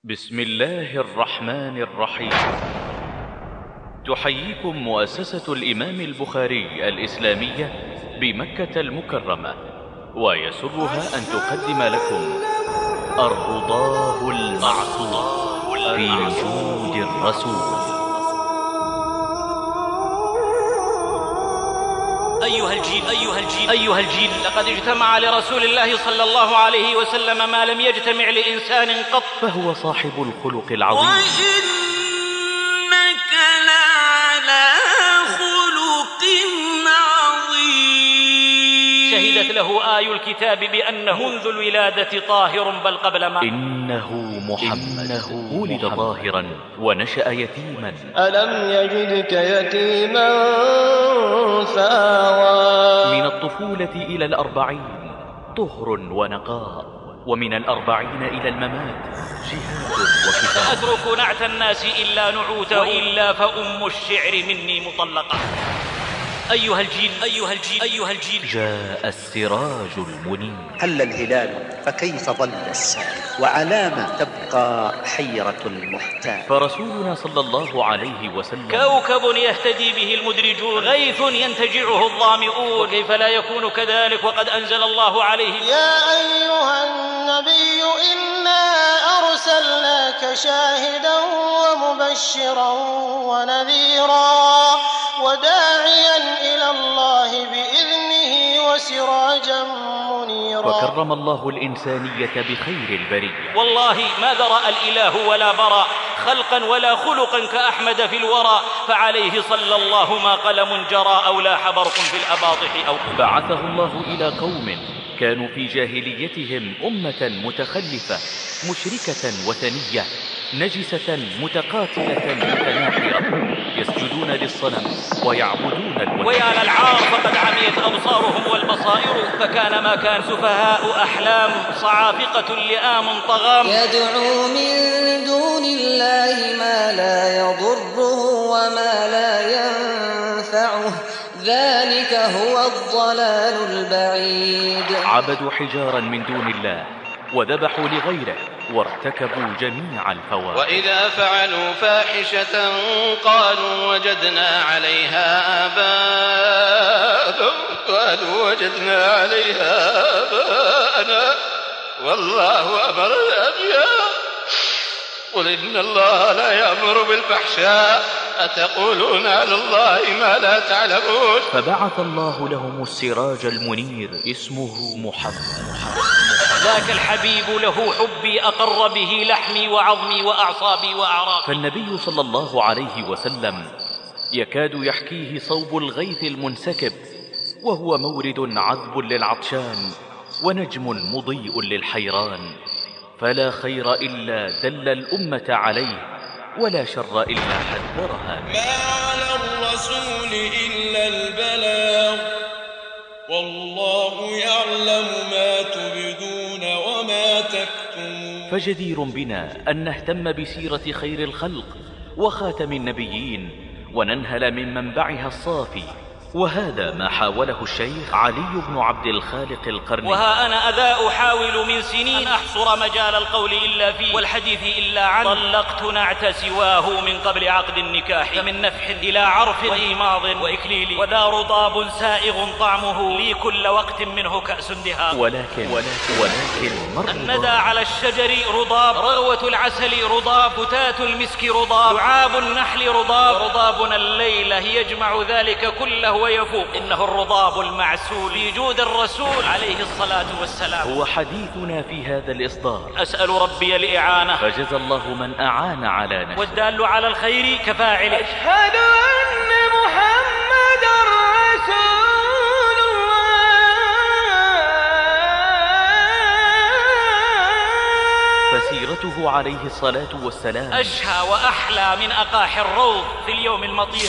بسم الله الرحمن الرحيم. تحييكم مؤسسة الإمام البخاري الإسلامية بمكة المكرمة، ويسرها أن تقدم لكم الرضاه المعصوم في وجود الرسول. أيها الجيل لقد اجتمع لرسول الله صلى الله عليه وسلم ما لم يجتمع لإنسان قط، فهو صاحب الخلق العظيم، وإنك لعلى خلق عظيم. شهدت له آي الكتاب بأنه منذ الولادة طاهر، بل قبل ما إنه محمد ولد طاهرا ونشأ يتيما. ألم يجدك يتيما فآوى. من الطفولة إلى الأربعين طهر ونقاء، ومن الأربعين إلى الممات جهاد وكفاح. أترك نعت الناس إلا نعوته، وإلا فأم الشعر مني مطلقة. أيها الجيل جاء السراج المنير. حل الهلال فكيف ظل السائل، وعلامة تبقى حيرة المحتال. فرسولنا صلى الله عليه وسلم كوكب يهتدي به المدرجون، غيث ينتجعه الظامئون، كيف لا يكون كذلك وقد أنزل الله عليه: يا أيها النبي إنا أرسلناك شاهدا ومبشرا ونذيرا وداعيا إلى الله بإذنه وسراجا منيرا. وكرم الله الإنسانية بخير البرية. والله ما ذرأ الإله ولا برى خلقا ولا خلقا كأحمد في الورى، فعليه صلى الله ما قلم جرى أو لاح برق في الأباطح أو بعثه الله إلى قوم كانوا في جاهليتهم أمة متخلفة مشركة وثنية نجسة متقاتلة متناحرة، يسجدون للصنم ويعبدون الوثن. ويا للعار فقد عميت أبصارهم والبصائر، فكان ما كان سفهاء أحلام صعافقة لئام طغام. يدعو من دون الله ما لا يضره وما لا ينفعه، ذلك هو الضلال البعيد. عبدوا حجارا من دون الله وذبحوا لغيره وارتكبوا جميع الفواحش. وإذا فعلوا فاحشة قالوا وجدنا عليها آباءنا والله أمرنا بها. قل إن الله لا يأمر بالفحشاء أتقولون على الله ما لا تعلمون. فبعث الله لهم السراج المنير اسمه محمد. ذاك الحبيب له حبي أقر به لحمي وعظمي وأعصابي وأعراقي. فالنبي صلى الله عليه وسلم يكاد يحكيه صوب الغيث المنسكب، وهو مورد عذب للعطشان ونجم مضيء للحيران، فلا خير إلا دل الأمة عليه، ولا شر إلا حذرها. ما على الرسول إلا البلاغ، والله يعلم ما تبدون وما تكتمون. فجدير بنا أن نهتم بسيرة خير الخلق وخاتم النبيين، وننهل من منبعها الصافي، وهذا ما حاوله الشيخ علي بن عبد الخالق القرني. وها أنا أذا أحاول من سنين أن أحصر مجال القول إلا فيه والحديث إلا عنه. طلقت نعت سواه من قبل عقد النكاح، فمن نفح إلى عرف وإيماض وإكليل، وذا رضاب سائغ طعمه لي كل وقت منه كأس دهاق. ولكن الندى على الشجر رضاب، رغوة العسل رضاب، فتاة المسك رضاب، لعاب النحل رضاب، ورضابنا الليلة يجمع ذلك كله ويفوق. إنه الرضاب المعسول في جود الرسول عليه الصلاة والسلام. هو حديثنا في هذا الإصدار. أسأل ربي الإعانة، فجزى الله من أعان على نفسه، والدال على الخير كفاعل. أشهد أن محمد رسول الله. فسيرته عليه الصلاة والسلام أشهى وأحلى من أقاح الروض في اليوم المطير.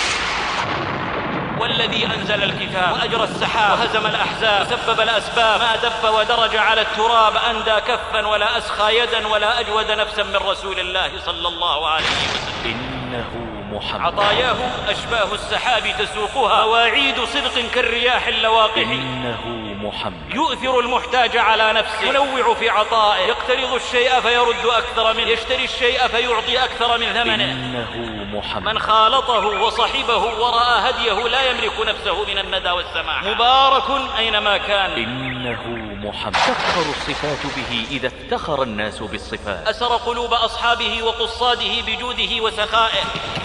والذي أنزل الكتاب وأجرى السحاب وهزم الأحزاب وسبب الأسباب، ما دب ودرج على التراب أندى كفا ولا أسخى يدا ولا أجود نفسا من رسول الله صلى الله عليه وسلم. إنه محمد. عطاياه أشباه السحاب تسوقها، مواعيد صدق كالرياح اللواقح. إنه محمد. يؤثر المحتاج على نفسه، ينوع في عطائه، يقترض الشيء فيرد أكثر منه، يشتري الشيء فيعطي أكثر من ثمنه. إنه محمد. من خالطه وصحبه ورأى هديه لا يملك نفسه من الندى والسماح. مبارك أينما كان. إنه محمد. تفخر الصفات به إذا افتخر الناس بالصفات. أسر قلوب أصحابه وقصاده بجوده وسخائه.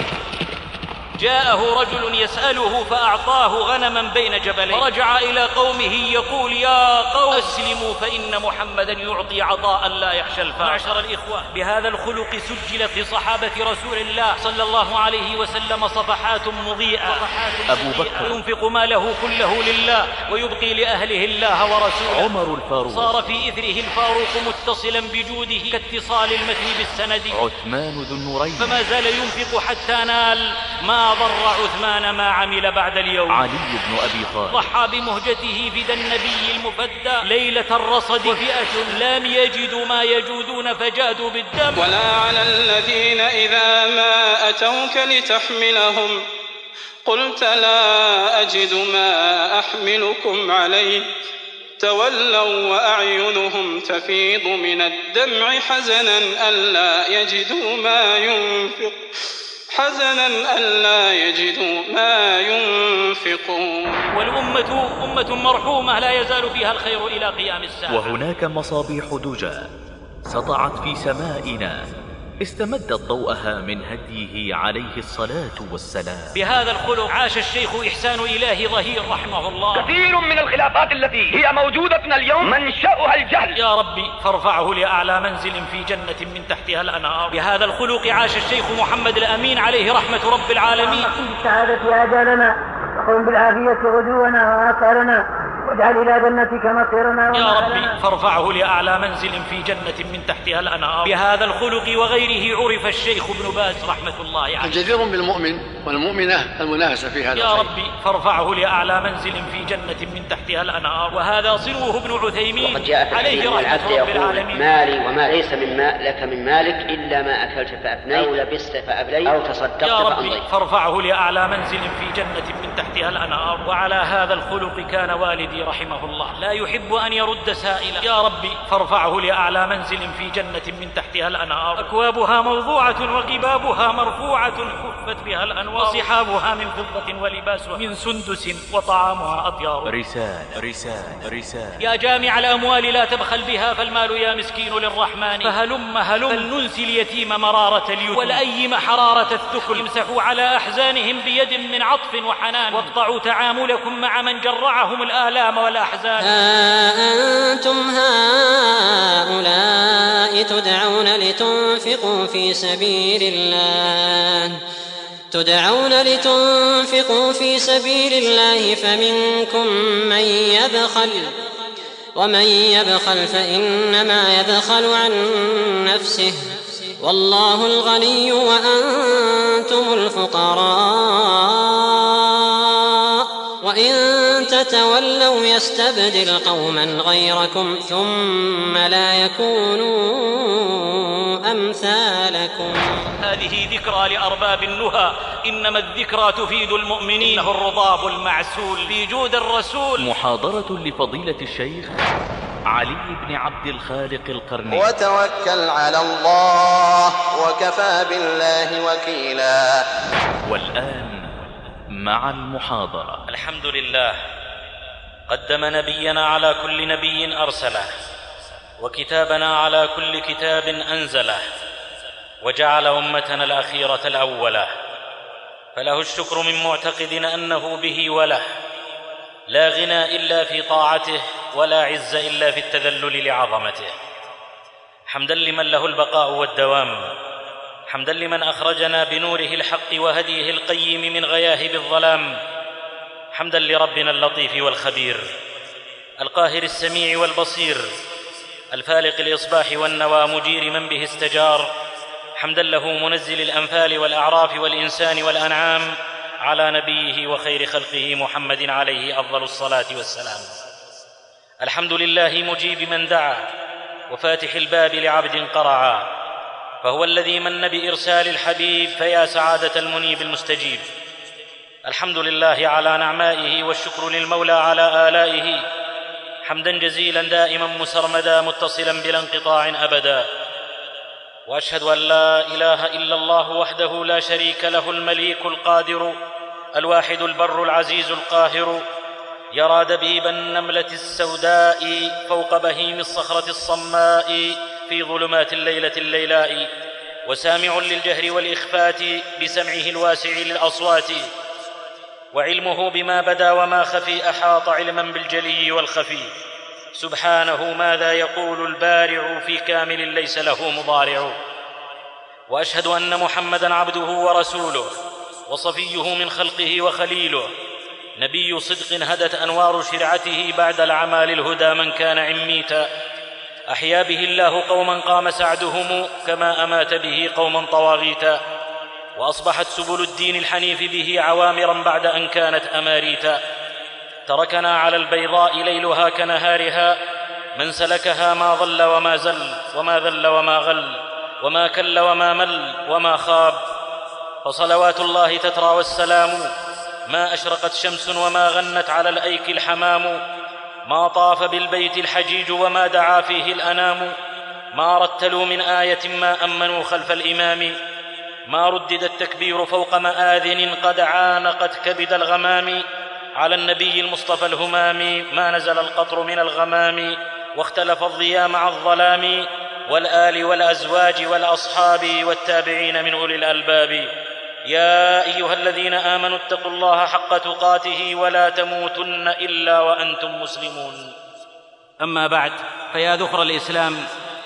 جاءه رجل يسأله فأعطاه غنما بين جبلين، فرجع إلى قومه يقول: يا قوم أسلموا فإن محمدا يعطي عطاء لا يخشى الفاقة. معشر الإخوة، بهذا الخلق سجلت في صحابة رسول الله صلى الله عليه وسلم صفحات مضيئة. أبو بكر ينفق ماله كله لله ويبقي لأهله الله ورسوله. عمر الفاروق صار في إثره الفاروق متصلا بجوده كاتصال المتن بالسند. عثمان ذو النورين فما زال ينفق حتى نال ما ضر عثمان ما عمل بعد اليوم. علي بن أبي طالب ضحى بمهجته فدى النبي المفدى ليلة الرصد، وفئة لم يجدوا ما يجودون فجادوا بالدم. ولا على الذين إذا ما أتوك لتحملهم قلت لا أجد ما أحملكم عليه تولوا وأعينهم تفيض من الدمع حزنا ألا يجدوا ما ينفقون. والأمة أمة مرحومة لا يزال فيها الخير إلى قيام الساعة. وهناك مصابيح دجى سطعت في سمائنا استمدت ضوءها من هديه عليه الصلاة والسلام. بهذا الخلق عاش الشيخ إحسان إلهي ظهير رحمه الله. كثير من الخلافات التي هي موجودة اليوم منشأها الجهل. يا ربي فارفعه لأعلى منزل في جنة من تحتها الأنهار. بهذا الخلق عاش الشيخ محمد الأمين عليه رحمة رب العالمين. بالسعادة آجالنا وقم بالعافية غدونا وآثارنا واجعل إلى جنتك مصيرنا. يا ربي فارفعه لأعلى منزل في جنة من تحتها الأنهار. بهذا الخلق وغيره عرف الشيخ ابن باز رحمة الله عليه. الجدير بالمؤمن والمؤمنة المنافسة في هذا. يا ربي فارفعه لأعلى منزل في جنة من تحتها الأنهار. وهذا صنوه ابن عثيمين عليه رحمة رب العالمين. مالي وما ليس لك من مالك إلا ما أكلت فأفنيت أو لبست فأبليت أو تصدقت فأمضيت. يا ربي فأمضيت. فارفعه لأعلى منزل في جنة من تحتها الأنهار. وعلى هذا الخلق كان والدي رحمه الله لا يحب أن يرد سائلا. يا ربي فارفعه لأعلى منزل في جنة من تحتها الأنهار. أكوابها موضوعة وقبابها مرفوعة كفت بها الأنوار. وصحابها من فضة ولباسها من سندس وطعامها أطيار. رسال يا جامع الأموال لا تبخل بها فالمال يا مسكين للرحمن. فهلم فلننسي اليتيم مرارة اليتم والأيم حرارة الثكل. امسحوا على أحزانهم بيد من عطف وحنان واقطعوا تعاملكم مع من جرعهم الآلام والأحزان. أنتم هؤلاء تدعون لتنفقوا في سبيل الله فمنكم من يبخل ومن يبخل فإنما يبخل عن نفسه والله الغني وأنتم الفقراء وإن تتولوا يستبدل قوما غيركم ثم لا يكونوا أمثالكم. هذه ذكرى لأرباب النهى، إنما الذكرى تفيد المؤمنين. إنه الرضاب المعسول في جود الرسول. محاضرة لفضيلة الشيخ علي بن عبد الخالق القرني. وتوكل على الله وكفى بالله وكيلا. والآن مع المحاضرة. الحمد لله قدم نبينا على كل نبي أرسله وكتابنا على كل كتاب أنزله وجعل أمتنا الأخيرة الأولى، فله الشكر من معتقد أنه به وله، لا غنى إلا في طاعته ولا عز إلا في التذلل لعظمته. حمدا لمن له البقاء والدوام، حمدا لمن أخرجنا بنوره الحق وهديه القيم من غياهب الظلام، حمدا لربنا اللطيف والخبير القاهر السميع والبصير الفالق الإصباح والنوى مجير من به استجار، حمدا له منزل الأنفال والأعراف والإنسان والأنعام على نبيه وخير خلقه محمد عليه أفضل الصلاة والسلام. الحمد لله مجيب من دعا وفاتح الباب لعبد قرعا، فهو الذي من بإرسال الحبيب، فيا سعادة المنيب المستجيب. الحمد لله على نعمائه، والشكر للمولى على آلائه، حمدا جزيلا دائما مسرمدا متصلا بلا انقطاع أبدا. وأشهد أن لا إله إلا الله وحده لا شريك له، المليك القادر الواحد البر العزيز القاهر، يرى دبيب النملة السوداء فوق بهيم الصخرة الصماء في ظلمات الليلة الليلاء، وسامع للجهر والإخفات بسمعه الواسع للأصوات، وعلمه بما بدا وما خفي أحاط علما بالجلي والخفي. سبحانه ماذا يقول البارع في كامل ليس له مضارع. وأشهد أن محمدًا عبده ورسوله، وصفيه من خلقه وخليله، نبي صدق هدت أنوار شرعته بعد العمى للهدى من كان عميتا. أحيا به الله قوما قام سعدهم، كما أمات به قوما طواغيتا، وأصبحت سبل الدين الحنيف به عوامرا بعد أن كانت أماريتا. تركنا على البيضاء ليلها كنهارها، من سلكها ما ضل وما زل، وما ذل وما غل، وما كل وما مل وما خاب. فصلوات الله تترى والسلام، ما أشرقت شمس وما غنت على الأيك الحمام، ما طاف بالبيت الحجيج وما دعا فيه الأنام، ما رتلوا من آية ما أمنوا خلف الإمام، ما ردد التكبير فوق مآذن قد عانقت كبد الغمام، على النبي المصطفى الهمام ما نزل القطر من الغمام، واختلف الضياء مع الظلام، والآل والأزواج والأصحاب والتابعين من أولي الألباب. يا أيها الذين آمنوا اتقوا الله حق تقاته ولا تموتن إلا وأنتم مسلمون. أما بعد، فيا ذخر الإسلام،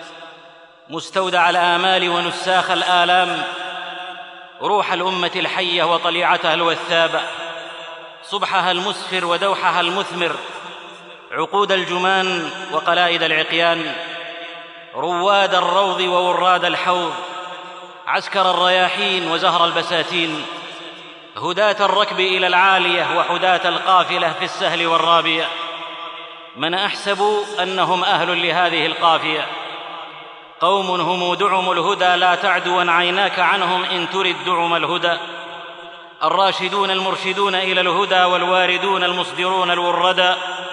مستودع الآمال ونساخ الآلام، روح الأمة الحية وطليعتها الوثابة، صبحها المسفر ودوحها المثمر، عقود الجمان وقلائد العقيان، رواد الروض ووراد الحوض، عسكر الرياحين وزهر البساتين، هداة الركب إلى العالية وحداة القافلة في السهل والرابية، من أحسب أنهم أهل لهذه القافية، قوم هم دعم الهدى لا تعدوا عيناك عنهم إن ترد دعم الهدى، الراشدون المرشدون إلى الهدى والواردون المصدرون الوردا،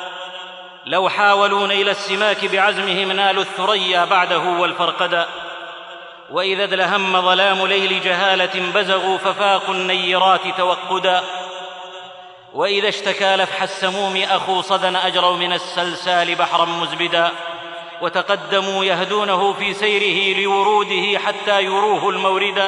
لو حاولوا نيل السماك بعزمهم نالوا الثريا بعده والفرقدا، وإذا ادلهم ظلام ليل جهالة بزغوا ففاقوا النيرات توقدا، وإذا اشتكى لفح السموم أخو صدى أجروا من السلسال بحرا مزبدا، وتقدموا يهدونه في سيره لوروده حتى يروه الموردا،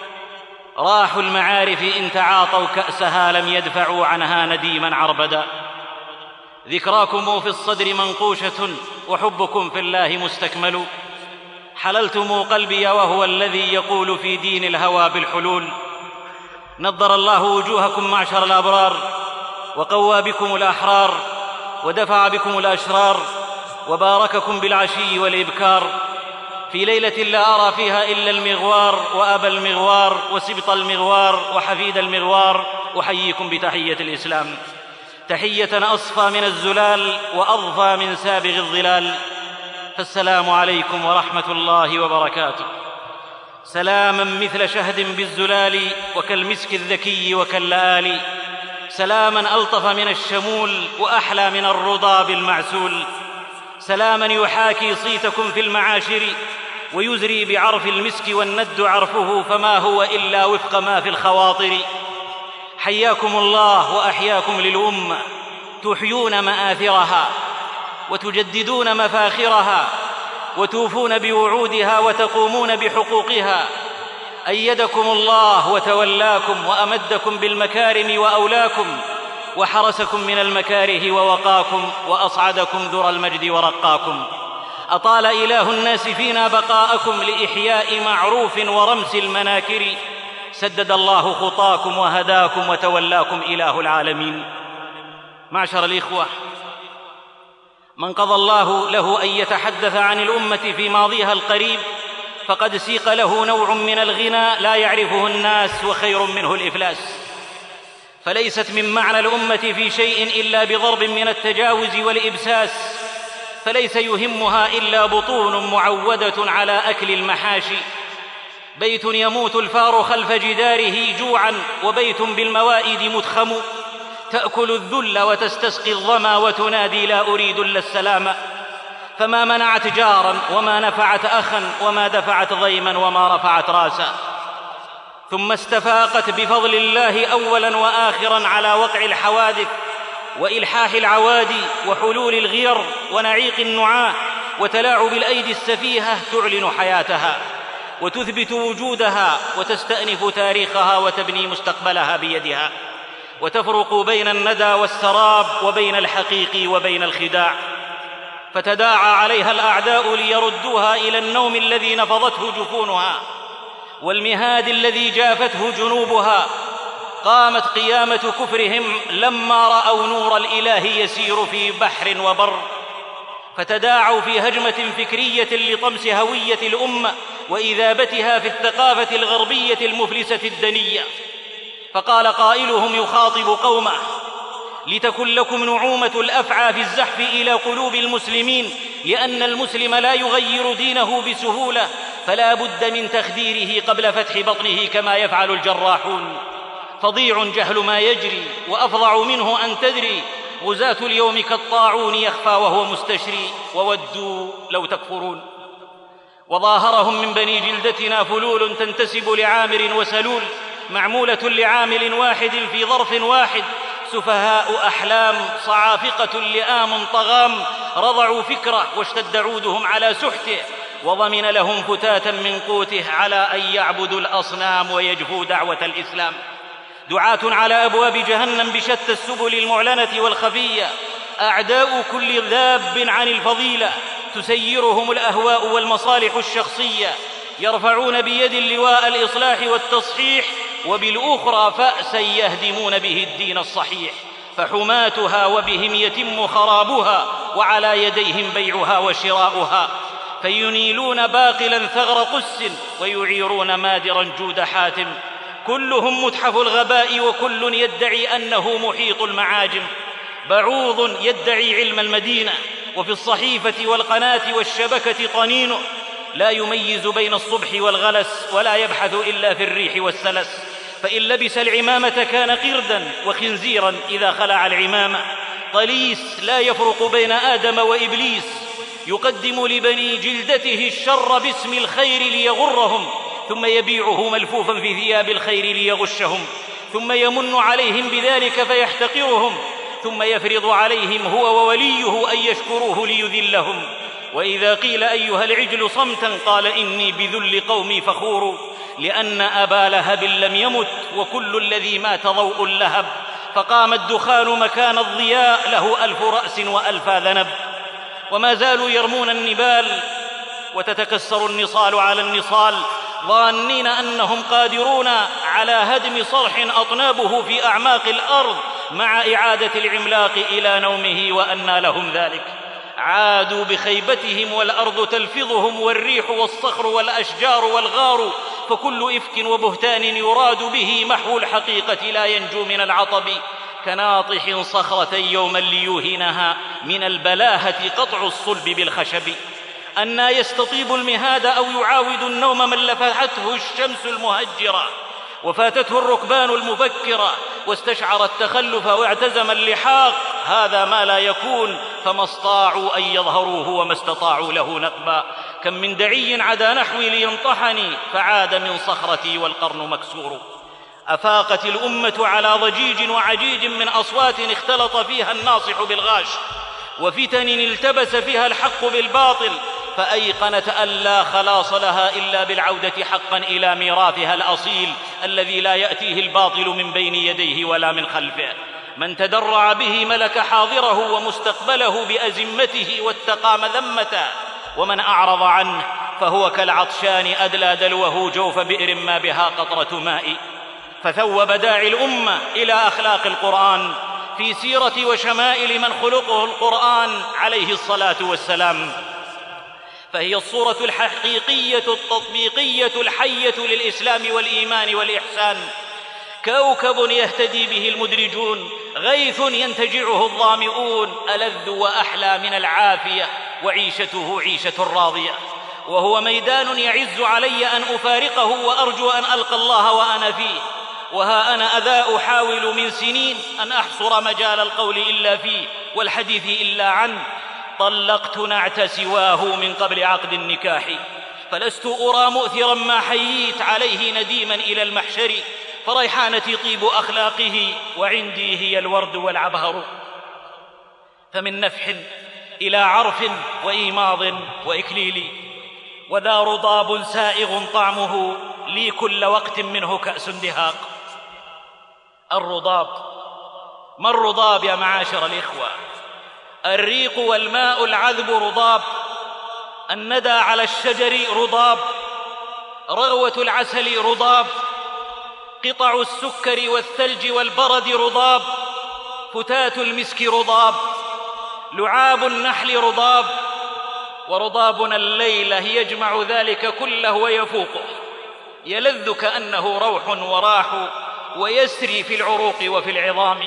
راحوا المعارف إن تعاطوا كأسها لم يدفعوا عنها نديما عربدا، ذكراكم في الصدر منقوشة وحبكم في الله مستكمل، حللتم قلبي وهو الذي يقول في دين الهوى بالحلول، نضر الله وجوهكم معشر الأبرار، وقوى بكم الأحرار، ودفع بكم الأشرار، وبارككم بالعشي والإبكار، في ليلة لا أرى فيها إلا المغوار وأبا المغوار وسبط المغوار وحفيد المغوار، أحييكم بتحية الإسلام، تحية أصفى من الزلال وأضفى من سابغ الظلال، فالسلام عليكم ورحمة الله وبركاته. سلاما مثل شهد بالزلال وكالمسك الذكي وكاللآل، سلاما ألطف من الشمول وأحلى من الرضا بالمعسول، سلاما يحاكي صيتكم في المعاشر ويزري بعرف المسك والند عرفه فما هو إلا وفق ما في الخواطر. حياكم الله وأحياكم للأمة، تحيون مآثرها وتجددون مفاخرها وتوفون بوعودها وتقومون بحقوقها. أيدكم الله وتولاكم وأمدكم بالمكارم وأولاكم، وحرسكم من المكاره ووقاكم، وأصعدكم ذرى المجد ورقاكم. أطال إله الناس فينا بقاءكم لإحياء معروف ورمس المناكر، سدد الله خطاكم وهداكم وتولاكم إله العالمين. معشر الإخوة، من قضى الله له أن يتحدث عن الأمة في ماضيها القريب فقد سيق له نوع من الغنى لا يعرفه الناس وخير منه الإفلاس، فليست من معنى الأمة في شيء إلا بضرب من التجاوز والإبساس، فليس يهمها إلا بطون معودة على أكل المحاشي، بيت يموت الفار خلف جداره جوعا، وبيت بالموائد متخم، تأكل الذل وتستسقي الظما وتنادي لا أريد إلا السلام. فما منعت جارا وما نفعت أخا وما دفعت ضيما وما رفعت راسا. ثم استفاقت بفضل الله أولا وآخرا على وقع الحوادث وإلحاح العوادي وحلول الغير ونعيق النعاه وتلاعب الأيدي السفيهة، تعلن حياتها وتثبت وجودها وتستأنف تاريخها وتبني مستقبلها بيدها، وتفرق بين الندى والسراب وبين الحقيق وبين الخداع. فتداعى عليها الأعداء ليردوها إلى النوم الذي نفضته جفونها والمهاد الذي جافته جنوبها. قامت قيامة كفرهم لما رأوا نور الإله يسير في بحر وبر، فتداعوا في هجمة فكرية لطمس هوية الأمة وإذابتها في الثقافة الغربية المفلسة الدنية. فقال قائلهم يخاطب قومه: لتكن لكم نعومة الأفعى في الزحف إلى قلوب المسلمين، لأن المسلم لا يغير دينه بسهولة، فلا بد من تخديره قبل فتح بطنه كما يفعل الجراحون. فظيع جهل ما يجري، وأفظع منه أن تدري غزاة اليوم كالطاعون يخفى وهو مستشري، وودوا لو تكفرون. وظاهرهم من بني جلدتنا فلول تنتسب لعامر وسلول، معمولة لعامل واحد في ظرف واحد، سفهاء أحلام صعافقة لئام طغام، رضعوا فكره واشتد عودهم على سحته، وضمن لهم فتاتا من قوته على أن يعبدوا الأصنام ويجفوا دعوة الإسلام. دعاة على أبواب جهنم بشتى السبل المعلنة والخفية، أعداء كل ذاب عن الفضيلة، تسيرهم الأهواء والمصالح الشخصية، يرفعون بيد اللواء الإصلاح والتصحيح، وبالأخرى فأسا يهدمون به الدين الصحيح، فحماتها وبهم يتم خرابها، وعلى يديهم بيعها وشراؤها. فينيلون باقلا ثغر قس، ويعيرون مادرا جود حاتم، كلهم متحف الغباء، وكل يدعي أنه محيط المعاجم. بعوض يدعي علم المدينة، وفي الصحيفة والقناة والشبكة طنينه، لا يميز بين الصبح والغلس، ولا يبحث إلا في الريح والسلس. فإن لبس العمامة كان قردا، وخنزيرا إذا خلع العمامة. طليس لا يفرق بين آدم وإبليس، يقدم لبني جلدته الشر باسم الخير ليغرهم، ثم يبيعه ملفوفا في ثياب الخير ليغشهم، ثم يمن عليهم بذلك فيحتقرهم، ثم يفرض عليهم هو ووليه أن يشكروه ليذلهم. وإذا قيل أيها العجل صمتا قال إني بذل قومي فخور، لأن أبا لهب لم يمت، وكل الذي مات ضوء اللهب، فقام الدخان مكان الضياء، له 1000 رأس و1000 ذنب. وما زالوا يرمون النبال، وتتكسر النصال على النصال، ظانين أنهم قادرون على هدم صرح أطنابه في أعماق الأرض مع إعادة العملاق إلى نومه، وأنى لهم ذلك. عادوا بخيبتهم، والأرض تلفظهم، والريح والصخر والأشجار والغار، فكل إفك وبهتان يراد به محو الحقيقة لا ينجو من العطب. كناطح صخرة يوما ليوهنها، من البلاهة قطع الصلب بالخشب. أنى يستطيب المهاد أو يعاود النوم من لفحته الشمس المهجرة، وفاتته الركبان المفكرة، واستشعر التخلف واعتزم اللحاق. هذا ما لا يكون، فما استطاعوا أن يظهروه وما استطاعوا له نقبا. كم من دعي عدا نحوي لينطحني، فعاد من صخرتي والقرن مكسور. أفاقت الأمة على ضجيج وعجيج من أصوات اختلط فيها الناصح بالغاش، وفتن التبس فيها الحق بالباطل، فأيقنت أن لا خلاص لها إلا بالعودة حقا إلى ميراثها الأصيل الذي لا يأتيه الباطل من بين يديه ولا من خلفه. من تدرع به ملك حاضره ومستقبله بأزمته واتقى مذمته، ومن أعرض عنه فهو كالعطشان أدلى دلوه جوف بئر ما بها قطرة ماء. فثوب داعي الأمة إلى أخلاق القرآن في سيرة وشمائل من خلقه القرآن عليه الصلاة والسلام، فهي الصورة الحقيقية التطبيقية الحية للإسلام والإيمان والإحسان. كوكب يهتدي به المدرجون، غيث ينتجعه الظامئون، ألذ وأحلى من العافية، وعيشته عيشة راضية. وهو ميدان يعز علي أن أفارقه وأرجو أن ألقى الله وأنا فيه، وها أنا أذا أحاول من سنين أن أحصر مجال القول إلا فيه والحديث إلا عنه. طلقت نعت سواه من قبل عقد النكاح، فلست أرى مؤثرا ما حييت عليه نديما إلى المحشر، فريحانتي طيب أخلاقه وعندي هي الورد والعبهر. فمن نفح إلى عرف وإيماض وإكليل، وذا رضاب سائغ طعمه لي كل وقت منه كأس دهاق. الرضاب، ما الرضاب يا معاشر الإخوة؟ الريق والماء العذب رضاب، الندى على الشجر رضاب، رغوة العسل رضاب، قطع السكر والثلج والبرد رضاب، فتات المسك رضاب، لعاب النحل رضاب، ورضابنا الليلة يجمع ذلك كله ويفوقه، يلذ كأنه روح وراح، ويسري في العروق وفي العظام.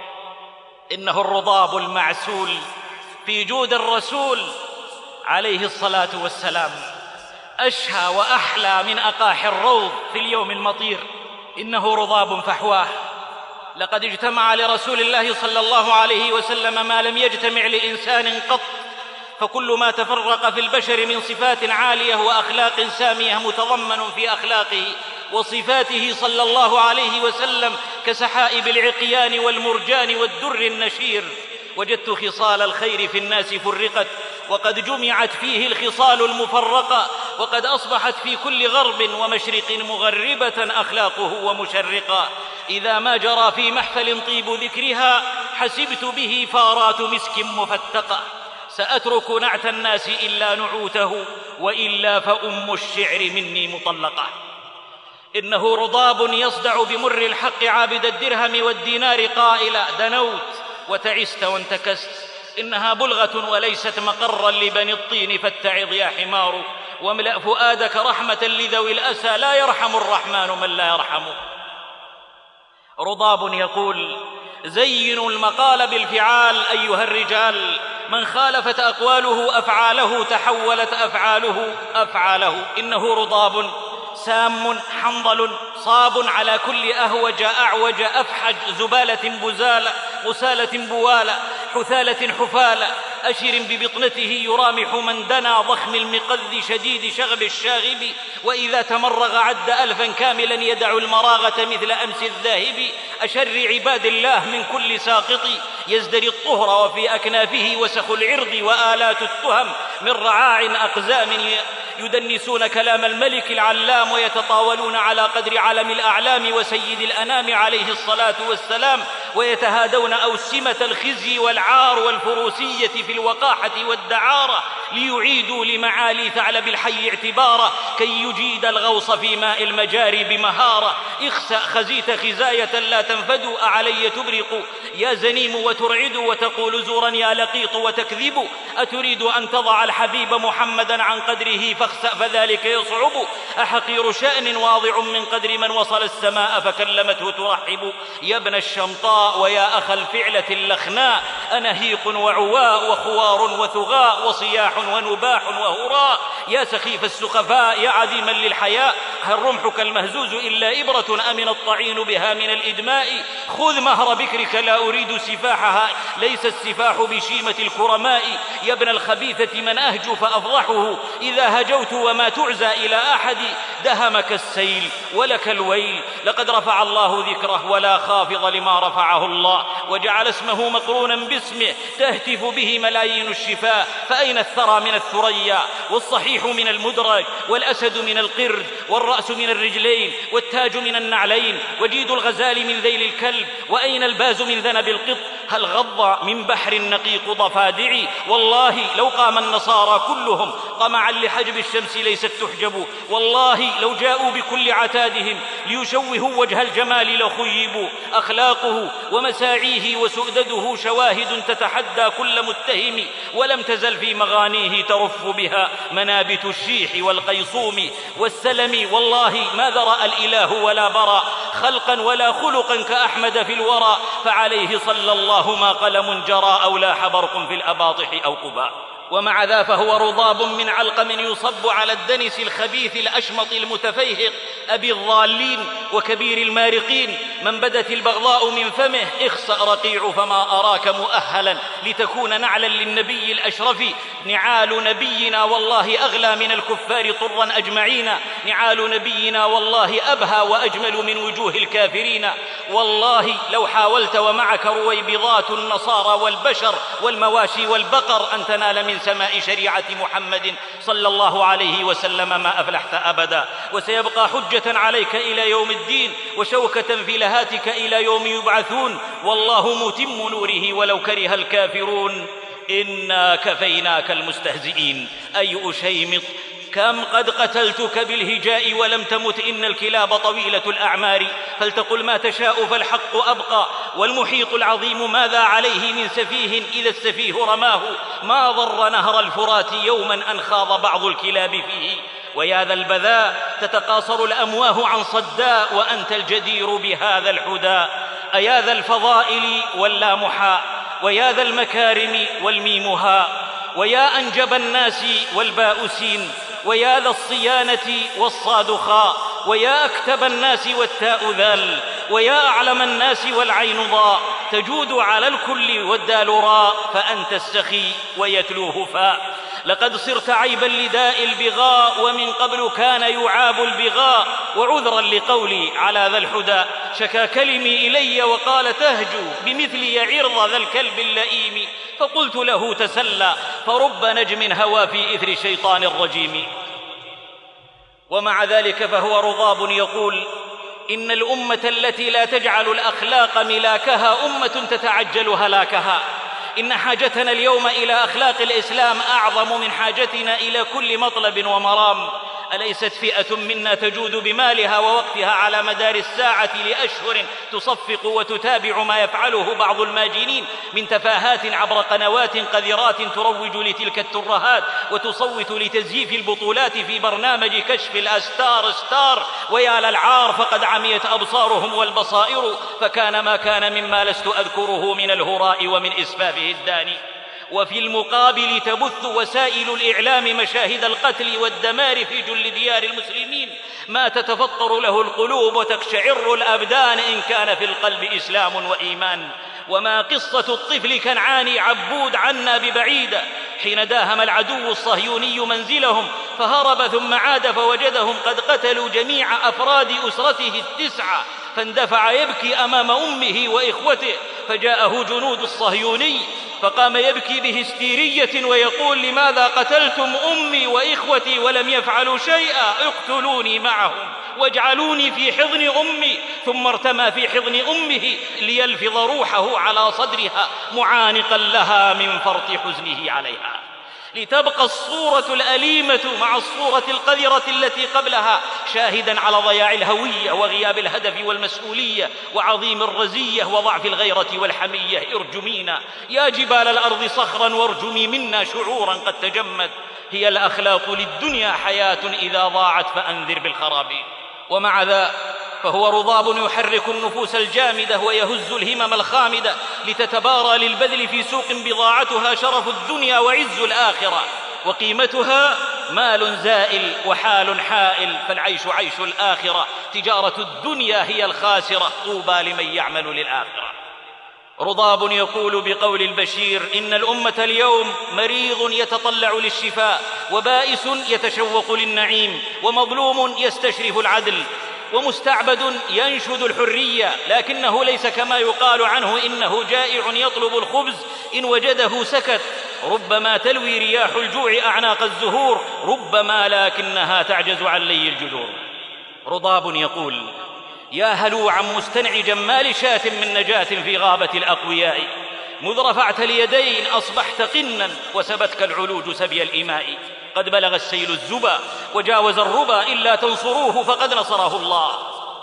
إنه الرضاب المعسول في جود الرسول عليه الصلاة والسلام، أشهى وأحلى من أقاح الروض في اليوم المطير. إنه رضاب فحواه، لقد اجتمع لرسول الله صلى الله عليه وسلم ما لم يجتمع لإنسان قط، فكل ما تفرق في البشر من صفات عالية وأخلاق سامية متضمن في أخلاقه وصفاته صلى الله عليه وسلم كسحائب العقيان والمرجان والدر النشير. وجدت خصال الخير في الناس فرقت، وقد جمعت فيه الخصال المفرقة، وقد أصبحت في كل غرب ومشرق مغربة أخلاقه ومشرقة. إذا ما جرى في محفل طيب ذكرها حسبت به فارات مسك مفتقة. سأترك نعت الناس إلا نعوته، وإلا فأم الشعر مني مطلقة. إنه رضاب يصدع بمر الحق عابد الدرهم والدينار قائلا دنوت وتعست وانتكست. إنها بلغة وليست مقرا لبني الطين، فاتعظ يا حمار، واملأ فؤادك رحمة لذوي الأسى، لا يرحم الرحمن من لا يرحم. رضاب يقول زينوا المقال بالفعال أيها الرجال، من خالفت أقواله أفعاله تحولت أفعاله أفعاله. إنه رضاب سام حنظل صاب على كل أهوج أعوج أفحج، زبالة بزالة غسالة بوالة حثالة حفالة، أشر ببطنته يرامح من دنا، ضخم المقذ شديد شغب الشاغب، وإذا تمرغ عد ألفا كاملا يدع المراغة مثل أمس الذاهب. أشر عباد الله من كل ساقط يزدري الطهر، وفي أكنافه وسخ العرض وآلات التهم، من رعاع أقزام يدنسون كلام الملك العلام، ويتطاولون على قدر علم الأعلام وسيد الأنام عليه الصلاة والسلام، ويتهادون أوسمة الخزي والعار والفروسية في الوقاحة والدعارة، ليعيدوا لمعالي ثعلب الحي اعتبارا، كي يجيد الغوص في ماء المجاري بمهارة. اخسأ خزيت خزاية لا تنفد، أعلي تبرق يا زنيم وترعد، وتقول زورا يا لقيط وتكذب. أتريد أن تضع الحبيب محمدا عن قدره فاخسأ فذلك يصعب. أحقير شأن واضع من قدر من وصل السماء فكلمته ترحب. يا ابن الشمطاء ويا أخ الفعلة اللخناء، أنهيق وعواء وخوار وثغاء وصياح ونباح وهراء. يا سخيف السخفاء يا عديما للحياء، هل رمحك المهزوز إلا إبرة أمن الطعين بها من الإدماء؟ خذ مهر بكرك لا أريد سفاحها، ليس السفاح بشيمة الكرماء. يا ابن الخبيثة من أهجو فأفضحه، إذا هجوت وما تعزى إلى أحد. دهمك السيل ولك الويل، لقد رفع الله ذكره ولا خافض لما رفعه الله، وجعل اسمه مقرونا باسمه تهتف به ملايين الشفاه. فأين الثرى من الثريا، والصحيح من المدرج، والأسد من القرد، والرأس من الرجلين، والتاج من النعلين، وجيد الغزال من ذيل الكلب، وأين الباز من ذنب القط؟ هل غض من بحر النقيق ضفادعي؟ والله لو قام النصارى كلهم طمعا لحجب الشمس ليست تحجب، والله لو جاءوا بكل عتادهم ليشوهوا وجه الجمال لخيبوا. أخلاقه ومساعيه وسؤدده شواهد تتحدى كل متهم، ولم تزل في مغانيه ترف بها منابت الشيح والقيصوم والسلم. والله ما ذرأ الإله ولا برى خلقا ولا خلقا كأحمد في الورى، فعليه صلى الله ما قلم جرى أو لاح برق في الأباطح أو قباء. ومع ذا فهو رضاب من علقم يصب على الدنس الخبيث الأشمط المتفيهق أبي الضالين وكبير المارقين. من بدت البغضاء من فمه اخسأ رقيع فما أراك مؤهلا لتكون نعلا للنبي الأشرف. نعال نبينا والله أغلى من الكفار طرا أجمعين، نعال نبينا والله أبهى وأجمل من وجوه الكافرين. والله لو حاولت ومعك رويبضات النصارى والبشر والمواشي والبقر أن تنال من سماء شريعة محمد صلى الله عليه وسلم ما أفلحت أبدا، وسيبقى حجة عليك إلى يوم الدين وشوكة في لهاتك إلى يوم يبعثون، والله متم نوره ولو كره الكافرون. إنا كفيناك المستهزئين. أي أشيمط كم قد قتلتك بالهجاء ولم تمت، إن الكلاب طويلة الأعمار، فلتقل ما تشاء فالحق أبقى. والمحيط العظيم ماذا عليه من سفيه إذا السفيه رماه، ما ضر نهر الفرات يوما أن خاض بعض الكلاب فيه. ويا ذا البذاء تتقاصر الأمواه عن صداء وأنت الجدير بهذا الحداء. أيا ذا الفضائل واللامحاء، ويا ذا المكارم والميمها، ويا أنجب الناس والباء سين، ويا ذا الصيانة والصاد خاء، ويا أكتب الناس والتاء ذال، ويا أعلم الناس والعين ضاء، تجود على الكل والدال راء، فأنت السخي ويتلوه فاء. لقد صرت عيبا لداء البغاء ومن قبل كان يعاب البغاء. وعذرا لقولي على ذا الحدى شكا كلمي إلي وقال تهجو بمثلي عرض ذا الكلب اللئيم، فقلت له تسلى فرب نجم هوى في إثر شيطان الرجيم. ومع ذلك فهو رضاب يقول إن الأمة التي لا تجعل الأخلاق ملاكها أمة تتعجل هلاكها. إن حاجتنا اليوم إلى أخلاق الإسلام أعظم من حاجتنا إلى كل مطلب ومرام. أليست فئة منا تجود بمالها ووقتها على مدار الساعة لأشهر تصفق وتتابع ما يفعله بعض الماجنين من تفاهات عبر قنوات قذرات تروج لتلك الترهات وتصوت لتزييف البطولات في برنامج كشف الأستار ستار. ويا للعار فقد عميت أبصارهم والبصائر، فكان ما كان مما لست أذكره من الهراء ومن إسفافه الداني. وفي المقابل تبث وسائل الإعلام مشاهد القتل والدمار في جل ديار المسلمين، ما تتفطر له القلوب وتقشعر الأبدان إن كان في القلب إسلام وإيمان. وما قصة الطفل كنعان عبود عنا ببعيدة حين داهم العدو الصهيوني منزلهم فهرب ثم عاد فوجدهم قد قتلوا جميع أفراد أسرته 9، فاندفع يبكي أمام أمه وإخوته، فجاءه جنود الصهيوني فقام يبكي بهستيرية ويقول لماذا قتلتم أمي وإخوتي ولم يفعلوا شيئا، اقتلوني معهم واجعلوني في حضن أمي. ثم ارتمى في حضن أمه ليلفظ روحه على صدرها معانقا لها من فرط حزنه عليها، لتبقى الصورة الأليمة مع الصورة القذرة التي قبلها شاهدا على ضياع الهوية وغياب الهدف والمسؤولية وعظيم الرزية وضعف الغيرة والحمية. ارجمينا يا جبال الأرض صخرا وارجمي منا شعورا قد تجمد. هي الأخلاق للدنيا حياة إذا ضاعت فأنذر بالخراب. ومع ذا فهو رضاب يحرك النفوس الجامدة ويهز الهمم الخامدة لتتبارى للبذل في سوق بضاعتها شرف الدنيا وعز الآخرة، وقيمتها مال زائل وحال حائل، فالعيش عيش الآخرة، تجارة الدنيا هي الخاسرة، طوبى لمن يعمل للآخرة. رضاب يقول بقول البشير إن الأمة اليوم مريض يتطلع للشفاء، وبائس يتشوق للنعيم، ومظلوم يستشرف العدل، ومستعبد ينشد الحرية، لكنه ليس كما يقال عنه إنه جائع يطلب الخبز إن وجده سكت. ربما تلوي رياح الجوع أعناق الزهور، ربما لكنها تعجز عن لي الجذور. رضاب يقول يا هلوعا مستنعجا ما لشاة من نجاة في غابة الأقوياء، مذ رفعت اليدين أصبحت قنا وسبتك العلوج سبي الإماء. قد بلغ السيل الزبا وجاوز الربا إلا تنصروه فقد نصره الله،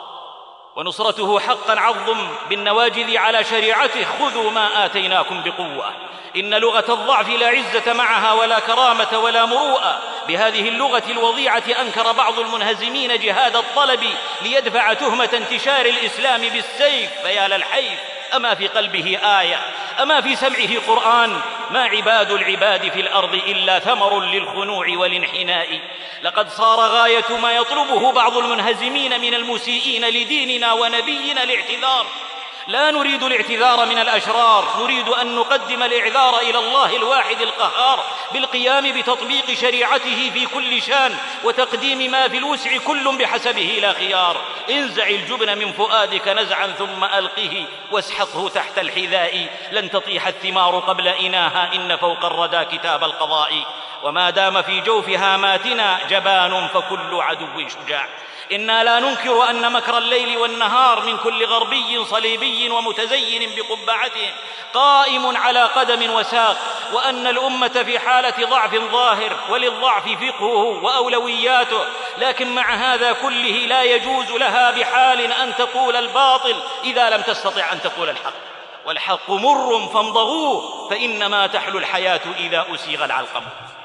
ونصرته حقا عضم بالنواجذ على شريعته، خذوا ما آتيناكم بقوة. إن لغة الضعف لا عزة معها ولا كرامة ولا مروءة. بهذه اللغة الوضيعة أنكر بعض المنهزمين جهاد الطلب ليدفع تهمة انتشار الإسلام بالسيف، فيا للحيف، أما في قلبه آية، أما في سمعه قرآن، ما عباد العباد في الأرض إلا ثمر للخنوع والانحناء. لقد صار غاية ما يطلبه بعض المنهزمين من المسيئين لديننا ونبينا الاعتذار. لا نريد الاعتذار من الأشرار، نريد أن نقدم الإعذار إلى الله الواحد القهار بالقيام بتطبيق شريعته في كل شان وتقديم ما في الوسع كل بحسبه لا خيار. انزع الجبن من فؤادك نزعا ثم ألقه واسحقه تحت الحذاء، لن تطيح الثمار قبل إناها إن فوق الردى كتاب القضاء. وما دام في جوف هاماتنا جبان فكل عدو شجاع. إنا لا ننكر أن مكر الليل والنهار من كل غربي صليبي ومتزين بقبعته قائم على قدم وساق، وأن الأمة في حالة ضعف ظاهر وللضعف فقهه وأولوياته، لكن مع هذا كله لا يجوز لها بحال أن تقول الباطل إذا لم تستطع أن تقول الحق. والحق مر فامضغوه فإنما تحلو الحياة إذا أسيغ العلقم.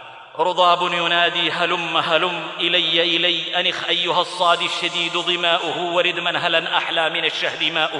رضاب ينادي هلم هلم إلي إلي أنخ أيها الصاد الشديد ضماؤه ورد منهلا أحلى من الشهد ماؤه.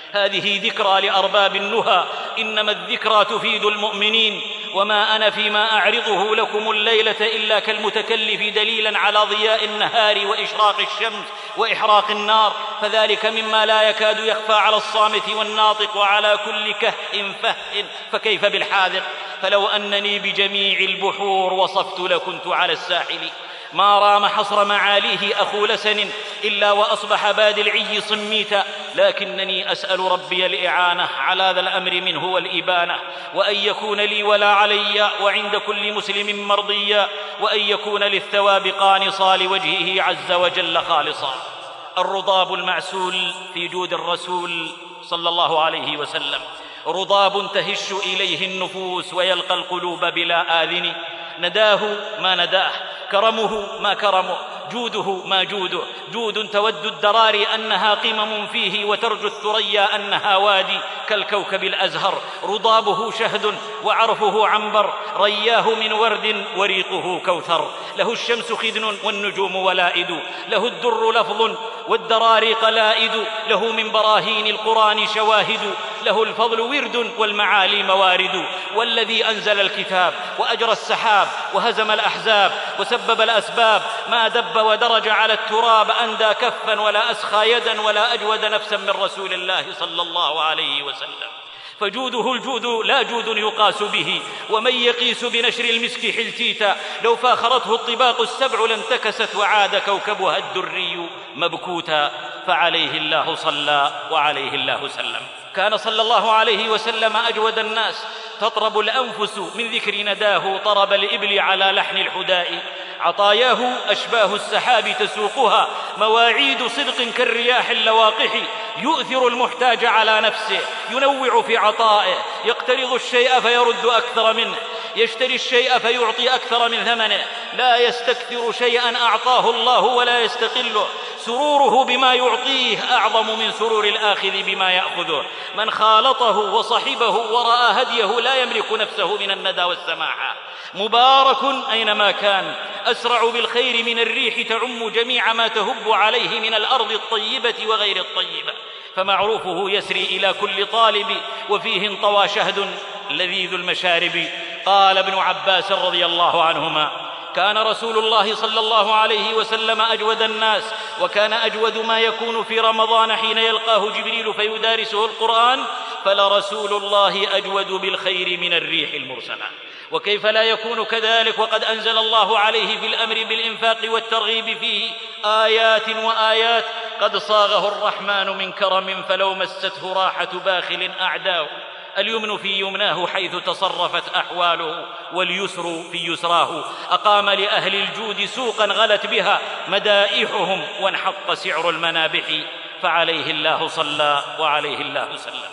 هذه ذكرى لأرباب النهى، إنما الذكرى تفيد المؤمنين. وما أنا فيما أعرضه لكم الليلة إلا كالمتكلف دليلا على ضياء النهار وإشراق الشمس وإحراق النار، فذلك مما لا يكاد يخفى على الصامت والناطق وعلى كل كهء فهء، فكيف بالحاذق؟ فلو أنني بجميع البحور وصفت لكنت على الساحل. ما رام حصر معاليه أخو لسن إلا وأصبح باد العي صميتا، لكنني أسأل ربي الإعانة على ذا الأمر منه والإبانة، وأن يكون لي ولا علي وعند كل مسلم مرضيا، وأن يكون للثواب قانصا لوجهه عز وجل خالصا. الرضاب المعسول في جود الرسول صلى الله عليه وسلم رضاب تهش إليه النفوس ويلقى القلوب بلا آذن. نداه ما نداه، كرمه ما كرمه، جوده ما جوده. جود تود الدراري أنها قمم فيه وترجو الثريا أنها وادي كالكوكب الأزهر. رضابه شهد وعرفه عنبر، رياه من ورد وريقه كوثر. له الشمس خدن والنجوم ولائد، له الدر لفظ والدراري قلائد، له من براهين القرآن شواهد، له الفضل ورد والمعالي موارد. والذي أنزل الكتاب وأجرى السحاب وهزم الأحزاب وسبب الأسباب ما دب ودرج على التراب أندى كفا ولا أسخى يدا ولا أجود نفسا من رسول الله صلى الله عليه وسلم. فجوده الجود لا جود يقاس به، ومن يقيس بنشر المسك حلتيتا لو فاخرته الطباق السبع لانتكست وعاد كوكبها الدري مبكوتا. فعليه الله صلى وعليه الله سلم. كان صلى الله عليه وسلم أجود الناس، تطرب الأنفس من ذكر نداه طرب الإبل على لحن الحداء. عطاياه أشباه السحاب تسوقها، مواعيد صدق كالرياح اللواقح. يؤثر المحتاج على نفسه، ينوع في عطائه، يقترض الشيء فيرد أكثر منه، يشتري الشيء فيعطي أكثر من ثمنه، لا يستكثر شيئا أعطاه الله ولا يستقله. سروره بما يعطيه أعظم من سرور الآخذ بما يأخذه. من خالطه وصحبه ورأى هديه لا يملك نفسه من الندى والسماحة. مبارك أينما كان، أسرع بالخير من الريح تعم جميع ما تهب عليه من الأرض الطيبة وغير الطيبة. فمعروفه يسري إلى كل طالب، وفيه انطوى شهد لذيذ المشارب. قال ابن عباس رضي الله عنهما: كان رسول الله صلى الله عليه وسلم أجود الناس، وكان أجود ما يكون في رمضان حين يلقاه جبريل فيدارسه القرآن، فلرسول الله أجود بالخير من الريح المرسلة. وكيف لا يكون كذلك وقد أنزل الله عليه في الأمر بالإنفاق والترغيب فيه آيات وآيات قد صاغه الرحمن من كرم، فلو مسته راحة باخل أعداه. اليمن في يمناه حيث تصرفت أحواله، واليسر في يسراه. أقام لأهل الجود سوقا غلت بها مدائحهم، وانحط سعر المنابح. فعليه الله صلى وعليه الله سلم.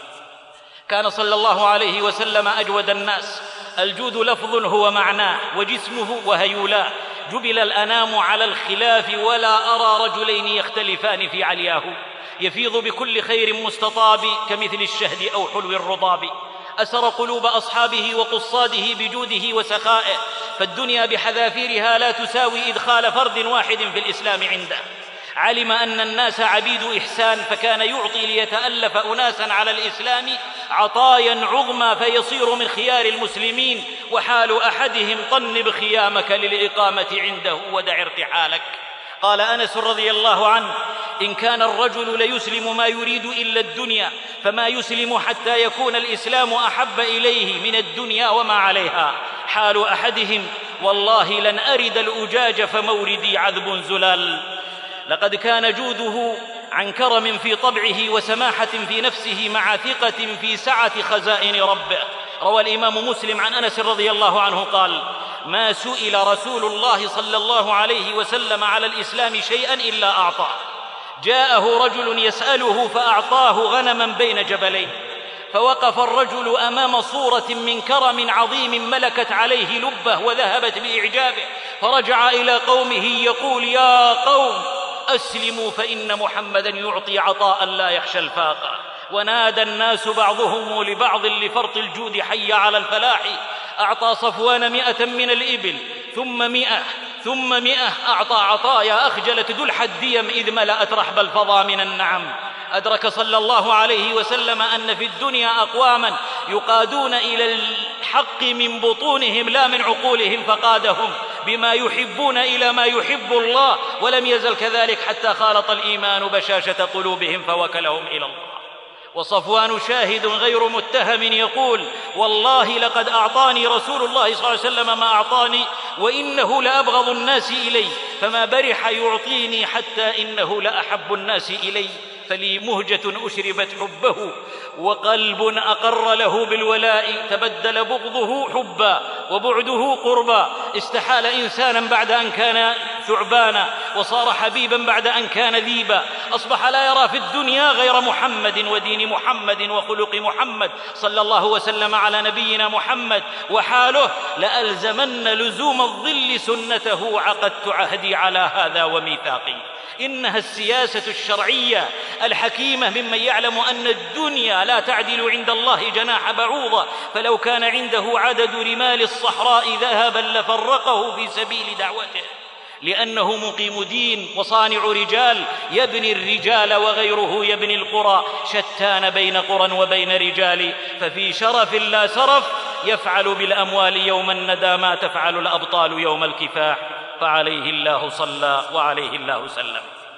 كان صلى الله عليه وسلم أجود الناس. الجود لفظ هو معناه وجسمه وهيولاه. جبل الأنام على الخلاف، ولا أرى رجلين يختلفان في علياه. يفيض بكل خير مستطاب كمثل الشهد أو حلو الرضاب. أسر قلوب أصحابه وقصاده بجوده وسخائه، فالدنيا بحذافيرها لا تساوي إدخال فرد واحد في الإسلام عنده. علم أن الناس عبيد إحسان فكان يعطي ليتألف أناسا على الإسلام عطايا عظمى فيصير من خيار المسلمين، وحال أحدهم طنب خيامك للإقامة عنده ودع ارتحالك. قال أنس رضي الله عنه: إن كان الرجل ليسلم ما يريد إلا الدنيا فما يسلم حتى يكون الإسلام أحب إليه من الدنيا وما عليها. حال أحدهم: والله لن أرد الأجاج فموردي عذب زلال. لقد كان جوده عن كرم في طبعه وسماحة في نفسه مع ثقة في سعة خزائن ربه. روى الإمام مسلم عن أنس رضي الله عنه قال: ما سئل رسول الله صلى الله عليه وسلم على الإسلام شيئا إلا أعطاه. جاءه رجل يسأله فأعطاه غنما بين جبلين، فوقف الرجل أمام صورة من كرم عظيم ملكت عليه لبه وذهبت بإعجابه، فرجع إلى قومه يقول: يا قوم أسلموا فإن محمدا يعطي عطاء لا يخشى الفاقة. ونادى الناس بعضهم لبعض لفرط الجود: حي على الفلاح. أعطى صفوان 100 من الإبل ثم 100 ثم 100، أعطى عطايا أخجلت دلح الديم إذ ملأت رحب الفضا من النعم. أدرك صلى الله عليه وسلم أن في الدنيا أقواما يقادون إلى الحق من بطونهم لا من عقولهم، فقادهم بما يحبون إلى ما يحب الله، ولم يزل كذلك حتى خالط الإيمان بشاشة قلوبهم فوكلهم إلى الله. وصفوان شاهد غير متهم يقول: والله لقد أعطاني رسول الله صلى الله عليه وسلم ما أعطاني وإنه لأبغض الناس إلي، فما برح يعطيني حتى إنه لأحب الناس إلي. فلي مهجة أشربت حبه وقلب أقر له بالولاء، تبدل بغضه حبا وبعده قربا. استحال إنسانا بعد أن كان ثعبانا، وصار حبيبا بعد أن كان ذيبا. أصبح لا يرى في الدنيا غير محمد ودين محمد وخلق محمد صلى الله وسلم على نبينا محمد. وحاله: لألزمن لزوم الظل سنته، عقدت عهدي على هذا وميثاقي. إنها السياسة الشرعية الحكيمة ممن يعلم أن الدنيا لا تعدل عند الله جناح بعوضة، فلو كان عنده عدد رمال الصحراء ذهبا لفرقه في سبيل دعوته، لأنه مقيم دين وصانع رجال، يبني الرجال وغيره يبني القرى، شتان بين قرى وبين رجال، ففي شرف لا سرف يفعل بالأموال يوم الندى ما تفعل الأبطال يوم الكفاح. فعليه الله صلى وعليه الله سلم.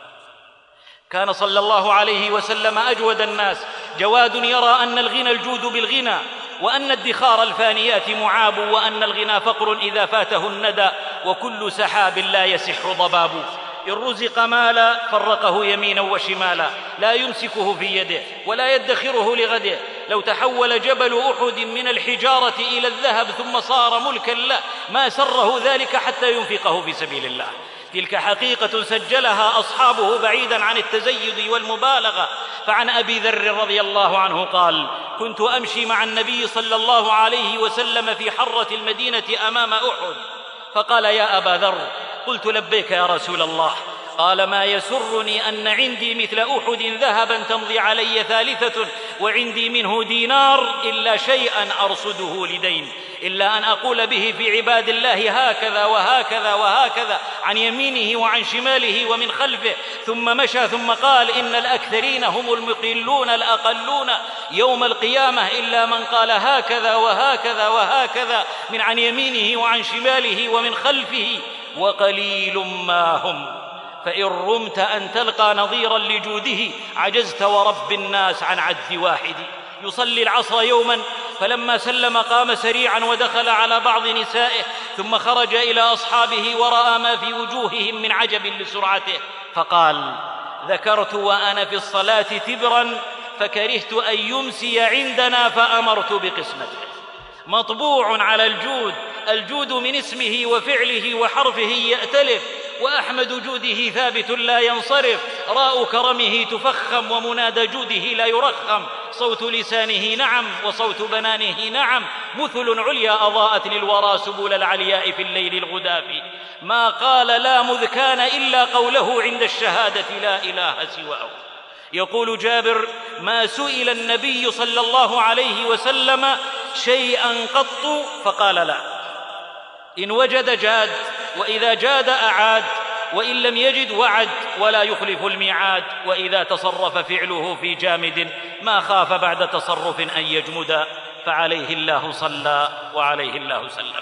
كان صلى الله عليه وسلم أجود الناس، جواد يرى أن الغنى الجود بالغنى، وأن الدخار الفانيات معاب، وأن الغنى فقر إذا فاته الندى، وكل سحاب لا يسح ضباب. إن رزق مالا فرقه يمينا وشمالا، لا يمسكه في يده ولا يدخره لغده. لو تحول جبل أحد من الحجارة إلى الذهب ثم صار ملكا له ما سره ذلك حتى ينفقه في سبيل الله. تلك حقيقة سجلها أصحابه بعيدا عن التزيد والمبالغة. فعن أبي ذر رضي الله عنه قال: كنت أمشي مع النبي صلى الله عليه وسلم في حرة المدينة أمام أحد، فقال: يا أبا ذر. قلت: لبيك يا رسول الله. قال: ما يسرني أن عندي مثل أحد ذهبا تمضي علي ثالثة وعندي منه دينار إلا شيئا أرصده لدين، إلا أن أقول به في عباد الله هكذا وهكذا وهكذا عن يمينه وعن شماله ومن خلفه. ثم مشى ثم قال: إن الأكثرين هم المقلون الأقلون يوم القيامة إلا من قال هكذا وهكذا وهكذا من عن يمينه وعن شماله ومن خلفه، وقليل ما هم. فإن رمت أن تلقى نظيرا لجوده عجزت ورب الناس عن عد واحد. يصلي العصر يوما فلما سلم قام سريعا ودخل على بعض نسائه، ثم خرج إلى أصحابه ورأى ما في وجوههم من عجب لسرعته، فقال: ذكرت وأنا في الصلاة تبرا فكرهت أن يمسي عندنا فأمرت بقسمته. مطبوع على الجود من اسمه وفعله وحرفه يأتلف، وأحمد جوده ثابت لا ينصرف. راء كرمه تفخم ومنادى جوده لا يرخم. صوت لسانه نعم وصوت بنانه نعم، مثل عليا أضاءت للورى سبل العلياء في الليل الغداف. ما قال لا مذ كان إلا قوله عند الشهادة لا إله سواه. يقول جابر: ما سئل النبي صلى الله عليه وسلم شيئا قط فقال لا. إن وجد جاد، وإذا جاد أعاد، وإن لم يجد وعد ولا يخلف الميعاد، وإذا تصرف فعله في جامد ما خاف بعد تصرف أن يجمد، فعليه الله صلى وعليه الله سلم.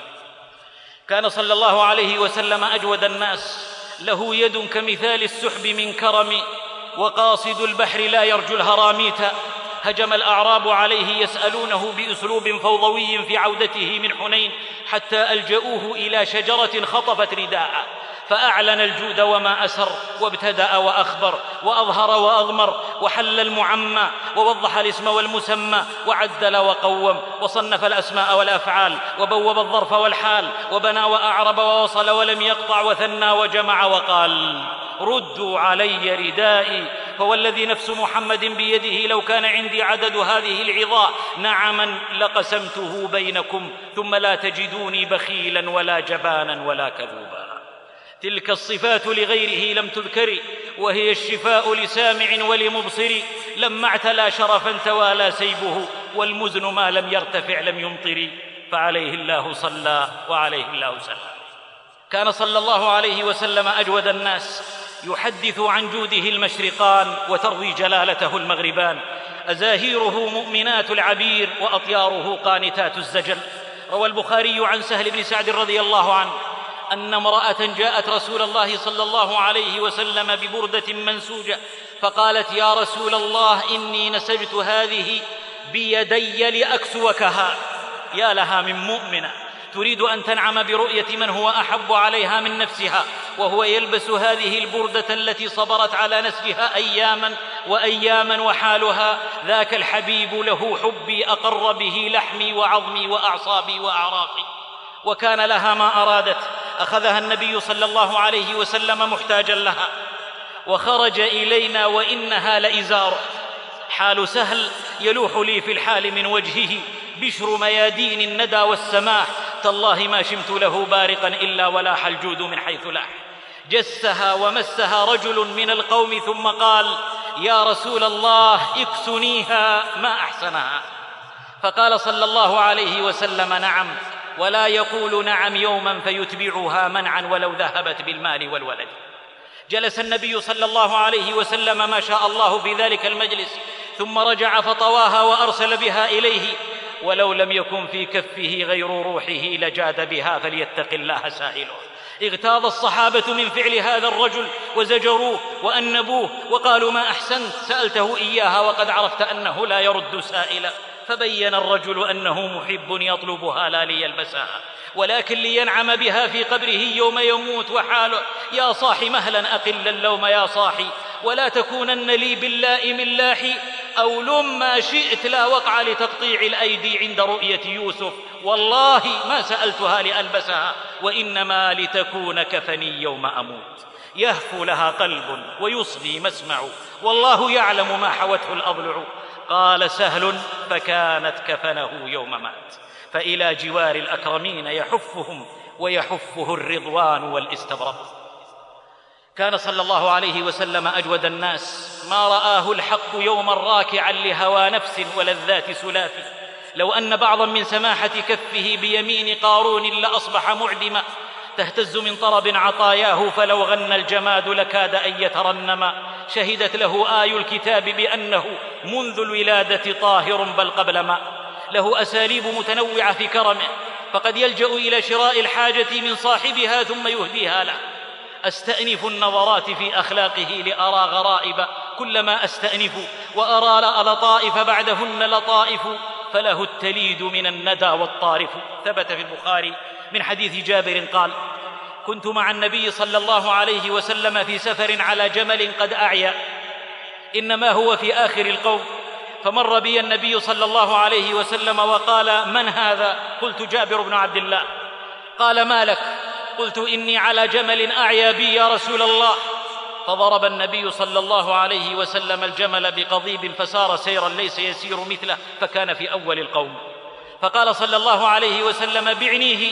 كان صلى الله عليه وسلم أجود الناس، له يد كمثال السحب من كرم، وقاصد البحر لا يرجو الهراميت. هجم الأعراب عليه يسألونه بأسلوب فوضوي في عودته من حنين، حتى ألجأوه إلى شجرة خطفت رداءه، فأعلن الجود وما أسر، وابتدأ وأخبر، وأظهر وأضمر، وحل المعمى، ووضح الاسم والمسمى، وعدل وقوم، وصنف الأسماء والأفعال، وبوب الظرف والحال، وبنى وأعرب ووصل ولم يقطع، وثنى وجمع، وقال: ردوا علي ردائي، فوالذي نفس محمد بيده لو كان عندي عدد هذه العظاء نعما لقسمته بينكم، ثم لا تجدوني بخيلا ولا جبانا ولا كذوبا. تلك الصفات لغيره لم تذكر، وهي الشفاء لسامع ولمبصر. لما اعتلى شرفا توالى سيبه، والمزن ما لم يرتفع لم يمطر، فعليه الله صلى وعليه الله سلم. كان صلى الله عليه وسلم أجود الناس، يحدث عن جوده المشرقان وتروي جلالته المغربان. أزاهيره مؤمنات العبير، وأطياره قانتات الزجل. روى البخاري عن سهل بن سعد رضي الله عنه أن امرأة جاءت رسول الله صلى الله عليه وسلم ببردة منسوجة، فقالت: يا رسول الله، إني نسجت هذه بيدي لأكسوكها. يا لها من مؤمنة تريد أن تنعم برؤية من هو أحب عليها من نفسها، وهو يلبس هذه البردة التي صبرت على نسجها أياما وأياما، وحالها: ذاك الحبيب له حبي أقر به لحمي وعظمي وأعصابي وأعراقي. وكان لها ما أرادت. أخذها النبي صلى الله عليه وسلم محتاجا لها، وخرج إلينا وإنها لإزاره. حال سهل يلوح لي في الحال من وجهه بشر ميادين الندى والسماح، تالله ما شمت له بارقا إلا ولاح الجود من حيث لاح. جسها ومسها رجل من القوم ثم قال: يا رسول الله، اكسنيها، ما أحسنها. فقال صلى الله عليه وسلم: نعم، ولا يقول نعم يوما فيتبعها منعا ولو ذهبت بالمال والولد. جلس النبي صلى الله عليه وسلم ما شاء الله في ذلك المجلس، ثم رجع فطواها وأرسل بها إليه، ولو لم يكن في كفه غير روحه لجاد بها، فليتق الله سائله. اغتاظ الصحابة من فعل هذا الرجل، وزجروه وأنبوه وقالوا: ما أحسنت، سألته إياها وقد عرفت أنه لا يرد سائلا. فبين الرجل أنه محب يطلبها لا ليلبسها، ولكن لينعم بها في قبره يوم يموت. وحاله: يا صاحي مهلا أقل اللوم يا صاحي، ولا تكونن لي باللائم اللاحي، أو لم ما شئت لا وقع لتقطيع الأيدي عند رؤية يوسف. والله ما سألتها لألبسها، وإنما لتكون كفني يوم أموت. يهفو لها قلب ويصغي مسمع، والله يعلم ما حوته الأضلع. قال سهل: فكانت كفنه يوم مات. فإلى جوار الأكرمين يحفهم، ويحفه الرضوان والاستبرق. كان صلى الله عليه وسلم أجود الناس، ما رآه الحق يوما راكعا لهوى نفس ولذات سلاف. لو أن بعضا من سماحة كفه بيمين قارون لأصبح معدما، تهتز من طرب عطاياه، فلو غنى الجماد لكاد أن يترنما. شهدت له آي الكتاب بأنه منذ الولادة طاهر بل قبل ما. له أساليب متنوعة في كرمه، فقد يلجأ إلى شراء الحاجة من صاحبها ثم يهديها له. أستأنف النظرات في أخلاقه لأرى غرائب، كلما أستأنف وأرى لطائف بعدهن لطائف، فله التليد من الندى والطارف. ثبت في البخاري من حديث جابر قال: كنت مع النبي صلى الله عليه وسلم في سفر على جمل قد أعيا، إنما هو في آخر القوم، فمر بي النبي صلى الله عليه وسلم وقال: من هذا؟ قلت: جابر بن عبد الله. قال: ما لك؟ قلت: إني على جمل أعيا بي يا رسول الله. فضرب النبي صلى الله عليه وسلم الجمل بقضيب، فسار سيرا ليس يسير مثله، فكان في أول القوم. فقال صلى الله عليه وسلم: بعنيه.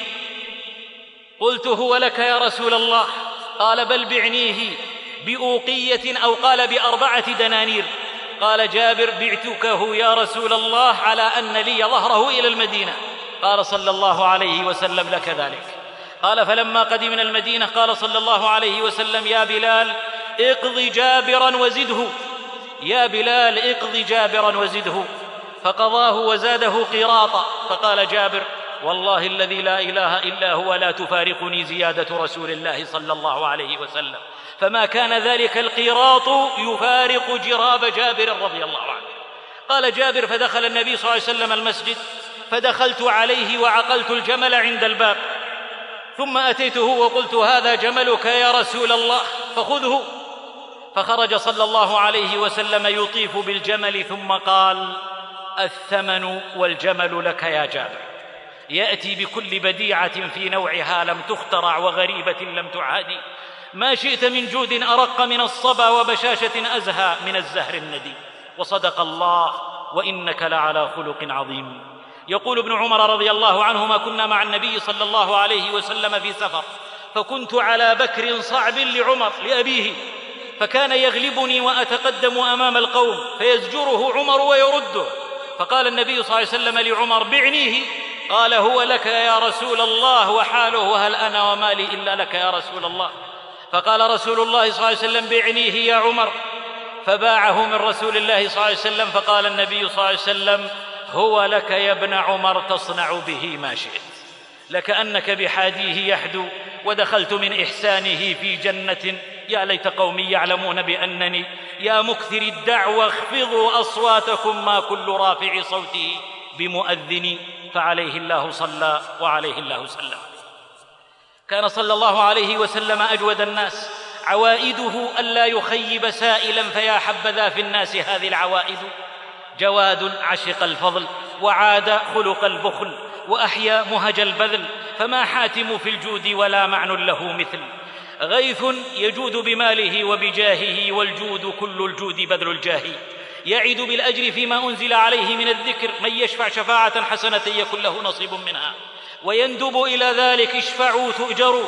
قلت: هو لك يا رسول الله؟ قال: بل بعنيه بأوقية، أو قال ب4 دنانير. قال جابر: بعتكه يا رسول الله على أن لي ظهره إلى المدينة. قال صلى الله عليه وسلم: لك ذلك. قال: فلما قدمنا المدينة قال صلى الله عليه وسلم: يا بلال اقض جابرا وزده، يا بلال اقض جابرا وزده، فقضاه وزاده قيراطا. فقال جابر: والله الذي لا إله إلا هو لا تفارقني زيادة رسول الله صلى الله عليه وسلم. فما كان ذلك القيراط يفارق جراب جابر رضي الله عنه. قال جابر: فدخل النبي صلى الله عليه وسلم المسجد، فدخلت عليه وعقلت الجمل عند الباب، ثم أتيته وقلت: هذا جملك يا رسول الله فخذه. فخرج صلى الله عليه وسلم يطيف بالجمل، ثم قال: الثمن والجمل لك يا جابر. يأتي بكل بديعة في نوعها لم تخترع وغريبة لم تعادي، ما شئت من جود أرق من الصبا وبشاشة أزهى من الزهر الندي. وصدق الله وإنك لعلى خلق عظيم. يقول ابن عمر رضي الله عنهما: كنا مع النبي صلى الله عليه وسلم في سفر، فكنت على بكر صعب لعمر لأبيه، فكان يغلبني وأتقدم أمام القوم فيزجره عمر ويرده، فقال النبي صلى الله عليه وسلم لعمر: بعنيه. قال: هو لك يا رسول الله وحاله، وهل أنا ومالي إلا لك يا رسول الله. فقال رسول الله صلى الله عليه وسلم: بعنيه يا عمر. فباعه من رسول الله صلى الله عليه وسلم. فقال النبي صلى الله عليه وسلم: هو لك يا ابن عمر، تصنع به ما شئت، لكأنك بحاديه يحدو، ودخلت من إحسانه في جنة. يا ليت قومي يعلمون بأنني يا مكثر الدعوى اخفضوا أصواتكم ما كل رافع صوته بمؤذن، فعليه الله صلى وعليه الله سلم. كان صلى الله عليه وسلم أجود الناس، عوائده ألا يخيب سائلا، فيا حبذا في الناس هذه العوائد. جواد عشق الفضل، وعاد خلق البخل، وأحيا مهج البذل، فما حاتم في الجود ولا معنى له مثل. غيث يجود بماله وبجاهه، والجود كل الجود بذل الجاه. يعد بالأجر فيما أنزل عليه من الذكر، من يشفع شفاعة حسنة يكن له نصيب منها، ويندب إلى ذلك: اشفعوا تؤجروا.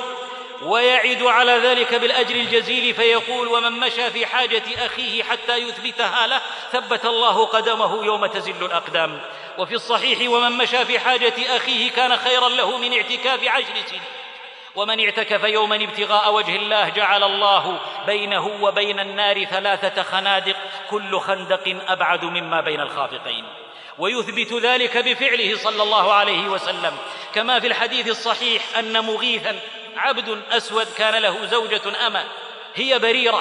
ويعد على ذلك بالأجر الجزيل، فيقول: ومن مشى في حاجة أخيه حتى يثبتها له ثبت الله قدمه يوم تزل الأقدام. وفي الصحيح: ومن مشى في حاجة أخيه كان خيرا له من اعتكاف 10 سنين. ومن اعتكف يوما ابتغاء وجه الله جعل الله بينه وبين النار 3 خنادق، كل خندق أبعد مما بين الخافقين. ويثبت ذلك بفعله صلى الله عليه وسلم، كما في الحديث الصحيح أن مغيثا عبد أسود كان له زوجة أمة، هي بريرة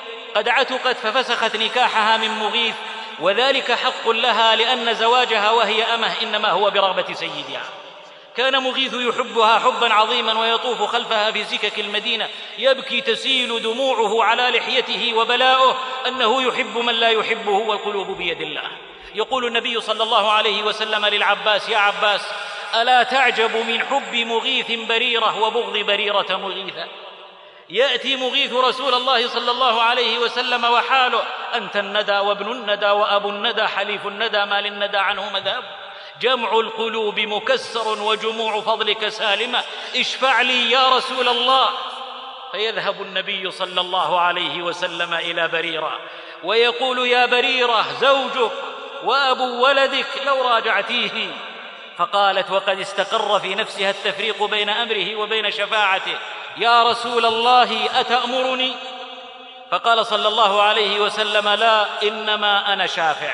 قد عتقت ففسخت نكاحها من مغيث، وذلك حق لها لأن زواجها وهي أمه إنما هو برغبة سيدها. كان مغيث يحبها حبا عظيما، ويطوف خلفها في سكك المدينة يبكي تسيل دموعه على لحيته، وبلاؤه أنه يحب من لا يحبه، والقلوب بيد الله. يقول النبي صلى الله عليه وسلم للعباس: يا عباس، ألا تعجب من حب مغيث بريرة وبغض بريرة مغيثة؟ يأتي مغيث رسول الله صلى الله عليه وسلم وحاله: أنت الندى وابن الندى وأبو الندى حليف الندى، ما للندى عنه مذهب، جمع القلوب مكسر وجموع فضلك سالمة، اشفع لي يا رسول الله. فيذهب النبي صلى الله عليه وسلم إلى بريرة ويقول: يا بريرة، زوجك وأبو ولدك لو راجعتيه. فقالت وقد استقر في نفسها التفريق بين أمره وبين شفاعته: يا رسول الله أتأمرني؟ فقال صلى الله عليه وسلم: لا، إنما أنا شافع.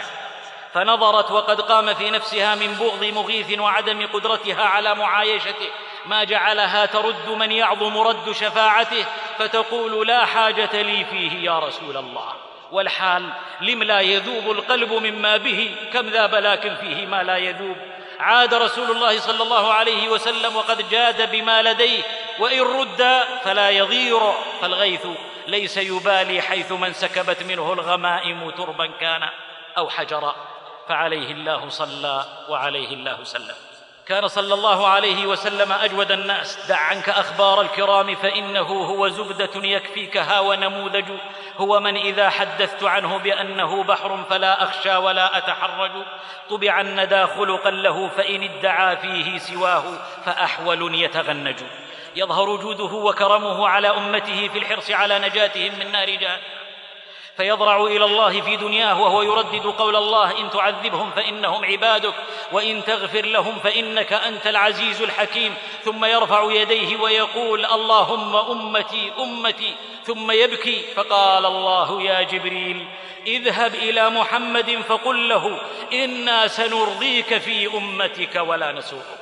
فنظرت وقد قام في نفسها من بغض مغيث وعدم قدرتها على معايشته ما جعلها ترد من يعظم رد شفاعته، فتقول: لا حاجة لي فيه يا رسول الله. والحال لم لا يذوب القلب مما به، كم ذاب لكن فيه ما لا يذوب. عاد رسول الله صلى الله عليه وسلم وقد جاد بما لديه، وإن رد فلا يضير، فالغيث ليس يبالي حيث من سكبت منه الغمائم تربا كان أو حجرا، فعليه الله صلى وعليه الله سلم. كان صلى الله عليه وسلم أجود الناس. دع عنك أخبار الكرام فإنه هو زبدة يكفيكها ونموذج، هو من إذا حدثت عنه بأنه بحر فلا أخشى ولا أتحرج. طبع الندى خلقا له فإن ادعى فيه سواه فأحول يتغنج. يظهر جوده وكرمه على أمته في الحرص على نجاتهم من نار جهنم، فيضرع إلى الله في دنياه وهو يردد قول الله: إن تعذبهم فإنهم عبادك وإن تغفر لهم فإنك أنت العزيز الحكيم. ثم يرفع يديه ويقول: اللهم أمتي أمتي، ثم يبكي. فقال الله: يا جبريل اذهب إلى محمد فقل له: إنا سنرضيك في أمتك ولا نسوءك.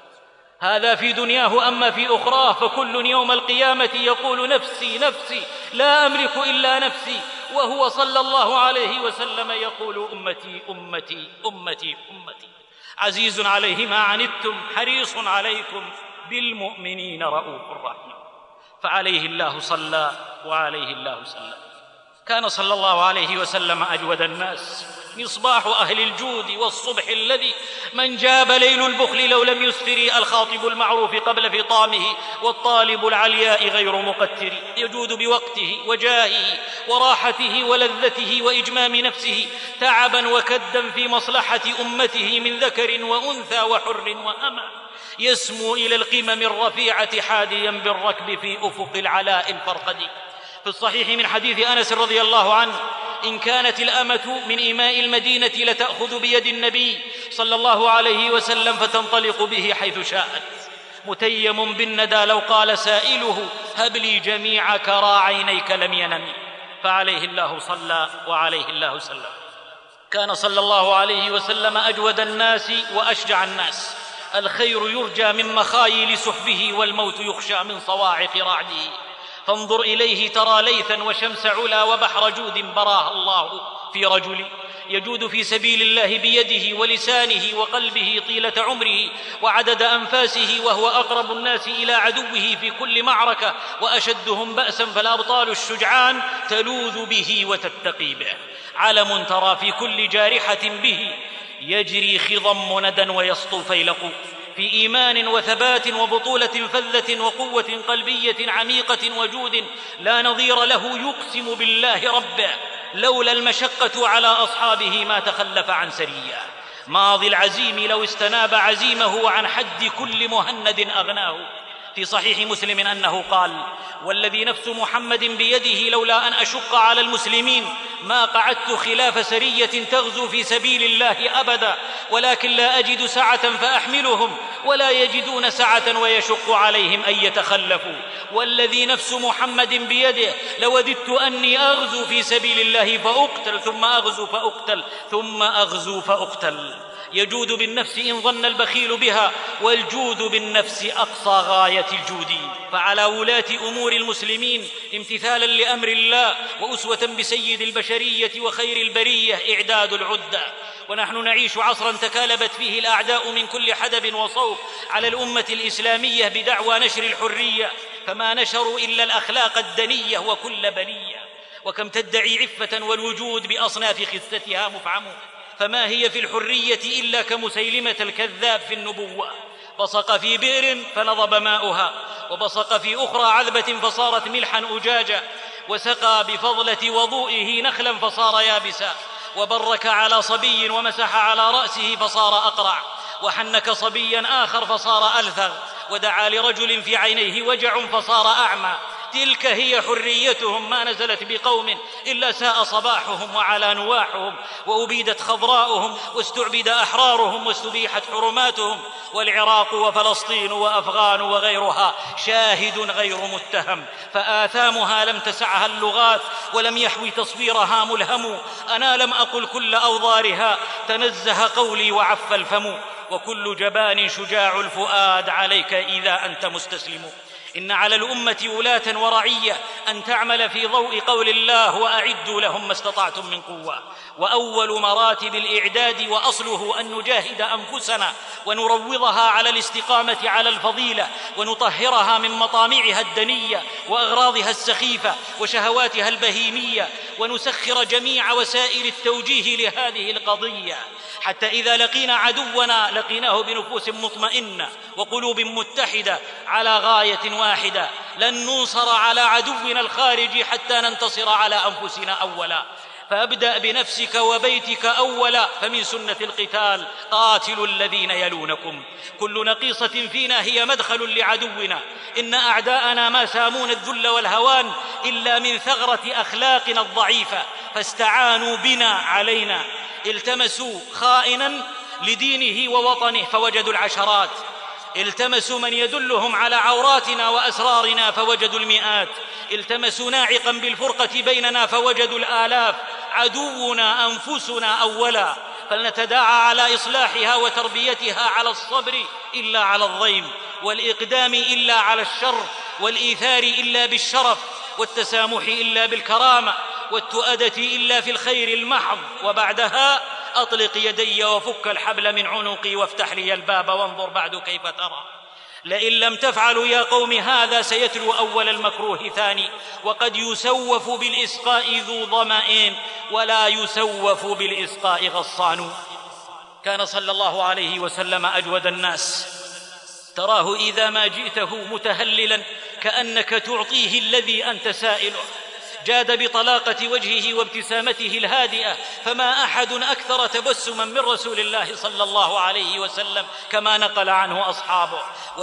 هذا في دنياه. أما في أخراه فكل يوم القيامة يقول: نفسي نفسي لا أملك إلا نفسي، وهو صلى الله عليه وسلم يقول: أمتي أمتي أمتي أمتي. عزيز عليه ما عنتم حريص عليكم بالمؤمنين رؤوف رحيم. فعليه الله صلى وعليه الله سلم. كان صلى الله عليه وسلم أجود الناس، مصباح أهل الجود والصبح الذي من جاب ليل البخل لو لم يسفر، الخاطب المعروف قبل فطامه والطالب العلياء غير مقتر. يجود بوقته وجاهه وراحته ولذته وإجمام نفسه تعبا وكدا في مصلحة أمته من ذكر وأنثى وحر وأمة. يسمو إلى القمم الرفيعة حاديا بالركب في أفق العلاء الفرقد. في الصحيح من حديث أنس رضي الله عنه: إن كانت الأمة من إماء المدينة لتأخذ بيد النبي صلى الله عليه وسلم فتنطلق به حيث شاءت، متيم بالندى لو قال سائله: هب لي جميع كرى عينيك لم ينم. فعليه الله صلى وعليه الله سلم. كان صلى الله عليه وسلم أجود الناس وأشجع الناس. الخير يرجى من مخايل سحبه والموت يخشى من صواعق رعده. فانظر إليه ترى ليثا وشمس علا وبحر جود براها الله في رجل يجود في سبيل الله بيده ولسانه وقلبه طيلة عمره وعدد أنفاسه، وهو أقرب الناس إلى عدوه في كل معركة وأشدهم بأسا، فالأبطال الشجعان تلوذ به وتتقي به. علم ترى في كل جارحة به يجري خضم ندى ويسطو فيلق، في إيمان وثبات وبطولة فذة وقوة قلبية عميقة وجود لا نظير له. يقسم بالله ربه لولا المشقة على أصحابه ما تخلف عن سرية. ماضي العزيم لو استناب عزيمه عن حد كل مهند أغناه. في صحيح مسلم أنه قال: والذي نفس محمد بيده لولا أن أشق على المسلمين ما قعدت خلاف سرية تغزو في سبيل الله أبدا، ولكن لا أجد سعة فأحملهم ولا يجدون سعة ويشق عليهم أن يتخلفوا. والذي نفس محمد بيده لوددت أني أغزو في سبيل الله فأقتل ثم أغزو فأقتل ثم أغزو فأقتل. يجود بالنفس إن ظن البخيل بها، والجود بالنفس أقصى غاية الجود. فعلى ولاة أمور المسلمين امتثالا لأمر الله وأسوة بسيد البشرية وخير البرية إعداد العدة. ونحن نعيش عصرا تكالبت فيه الأعداء من كل حدب وصوب على الأمة الإسلامية بدعوى نشر الحرية، فما نشروا إلا الأخلاق الدنية وكل بلية. وكم تدعي عفة والوجود بأصناف خستها مفعم، فما هي في الحرية إلا كمسيلمة الكذاب في النبوة. بصق في بئر فنضب ماؤها، وبصق في أخرى عذبة فصارت ملحا أجاجا، وسقى بفضلة وضوئه نخلا فصار يابسا، وبرك على صبي ومسح على رأسه فصار أقرع، وحنك صبيا آخر فصار ألثغ، ودعا لرجل في عينيه وجع فصار أعمى. تلك هي حريتهم، ما نزلت بقوم إلا ساء صباحهم وعلى نواحهم، وأبيدت خضراؤهم واستعبد أحرارهم واستبيحت حرماتهم. والعراق وفلسطين وأفغان وغيرها شاهد غير متهم، فآثامها لم تسعها اللغات ولم يحوي تصويرها ملهم. أنا لم أقل كل أوضارها، تنزه قولي وعف الفم، وكل جبان شجاع الفؤاد عليك إذا أنت مستسلم. إن على الأمة ولاة ورعية أن تعمل في ضوء قول الله: وأعدوا لهم ما استطعتم من قوة. وأول مراتب الإعداد وأصله أن نجاهد أنفسنا ونروضها على الاستقامة على الفضيلة، ونطهرها من مطامعها الدنية وأغراضها السخيفة وشهواتها البهيمية، ونسخر جميع وسائل التوجيه لهذه القضية، حتى إذا لقينا عدونا لقيناه بنفوس مطمئنة وقلوب متحدة على غاية واحدة. لن ننصر على عدونا الخارجي حتى ننتصر على أنفسنا أولا. فابدأ بنفسك وبيتك أولا، فمن سنة القتال قاتلوا الذين يلونكم. كل نقيصة فينا هي مدخل لعدونا. إن أعداءنا ما سامون الذل والهوان إلا من ثغرة أخلاقنا الضعيفة، فاستعانوا بنا علينا. التمسوا خائنا لدينه ووطنه فوجدوا العشرات، التمسوا من يدلهم على عوراتنا وأسرارنا فوجدوا المئات، التمسوا ناعقا بالفرقة بيننا فوجدوا الآلاف. عدونا أنفسنا أولا، فلنتداعى على إصلاحها وتربيتها على الصبر إلا على الضيم، والإقدام إلا على الشر، والإيثار إلا بالشرف، والتسامح إلا بالكرامة، والتؤدة إلا في الخير المحض. وبعدها أطلق يدي وفك الحبل من عنقي وافتح لي الباب وانظر بعد كيف ترى. لئن لم تفعلوا يا قوم هذا سيتلو أول المكروه ثاني، وقد يسوف بالإسقاء ذو ظمأ ولا يسوف بالإسقاء غصان. كان صلى الله عليه وسلم أجود الناس، تراه إذا ما جئته متهللا كأنك تعطيه الذي أنت سائله. جاد بطلاقة وجهه وابتسامته الهادئة، فما أحد أكثر تبسما من رسول الله صلى الله عليه وسلم كما نقل عنه أصحابه.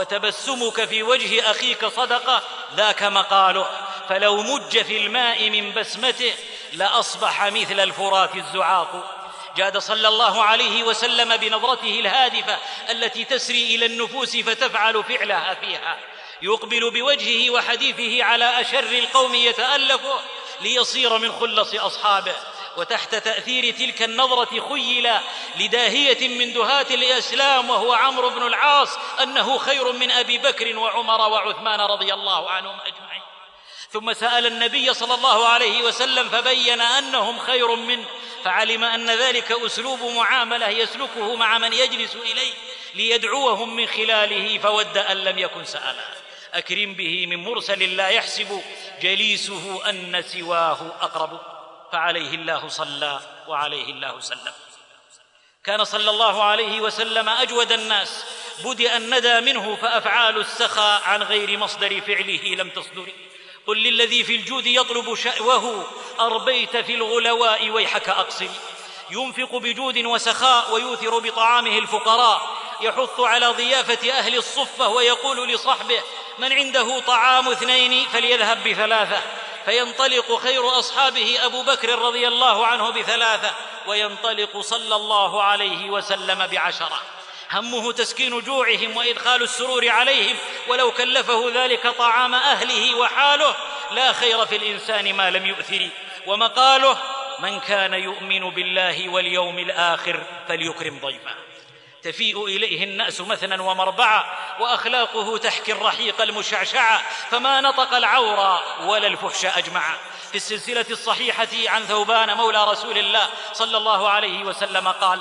وتبسمك في وجه أخيك صدقة، ذاك مقاله، فلو مج في الماء من بسمته لأصبح مثل الفرات الزعاق. جاد صلى الله عليه وسلم بنظرته الهادفة التي تسري إلى النفوس فتفعل فعلها فيها. يقبل بوجهه وحديثه على أشر القوم يتألفه ليصير من خلص أصحابه. وتحت تأثير تلك النظرة خيل لداهية من دهاة الإسلام وهو عمرو بن العاص أنه خير من أبي بكر وعمر وعثمان رضي الله عنهم أجمعين. ثم سأل النبي صلى الله عليه وسلم فبين أنهم خير منه، فعلم أن ذلك أسلوب معاملة يسلكه مع من يجلس إليه ليدعوهم من خلاله، فود أن لم يكن سأله. أكرم به من مرسل لا يحسب جليسه أن سواه أقرب، فعليه الله صلى وعليه الله سلم. كان صلى الله عليه وسلم أجود الناس، بدأ الندى منه فأفعال السخاء عن غير مصدر فعله لم تصدر. قل للذي في الجود يطلب شأوه أربيت في الغلواء ويحك أقصر. ينفق بجود وسخاء ويوثر بطعامه الفقراء، يحث على ضيافة أهل الصفة ويقول لصحبه من عنده طعام 2 فليذهب ب3، فينطلق خير أصحابه أبو بكر رضي الله عنه ب3، وينطلق صلى الله عليه وسلم ب10. همه تسكين جوعهم وإدخال السرور عليهم، ولو كلفه ذلك طعام أهله وحاله. لا خير في الإنسان ما لم يؤثر. ومقاله من كان يؤمن بالله واليوم الآخر فليكرم ضيفه. تفيء إليه النأس مثنا ومربعا، وأخلاقه تحكي الرحيق المشعشعة، فما نطق العورى ولا الفحش أجمعا. في السلسلة الصحيحة عن ثوبان مولى رسول الله صلى الله عليه وسلم قال: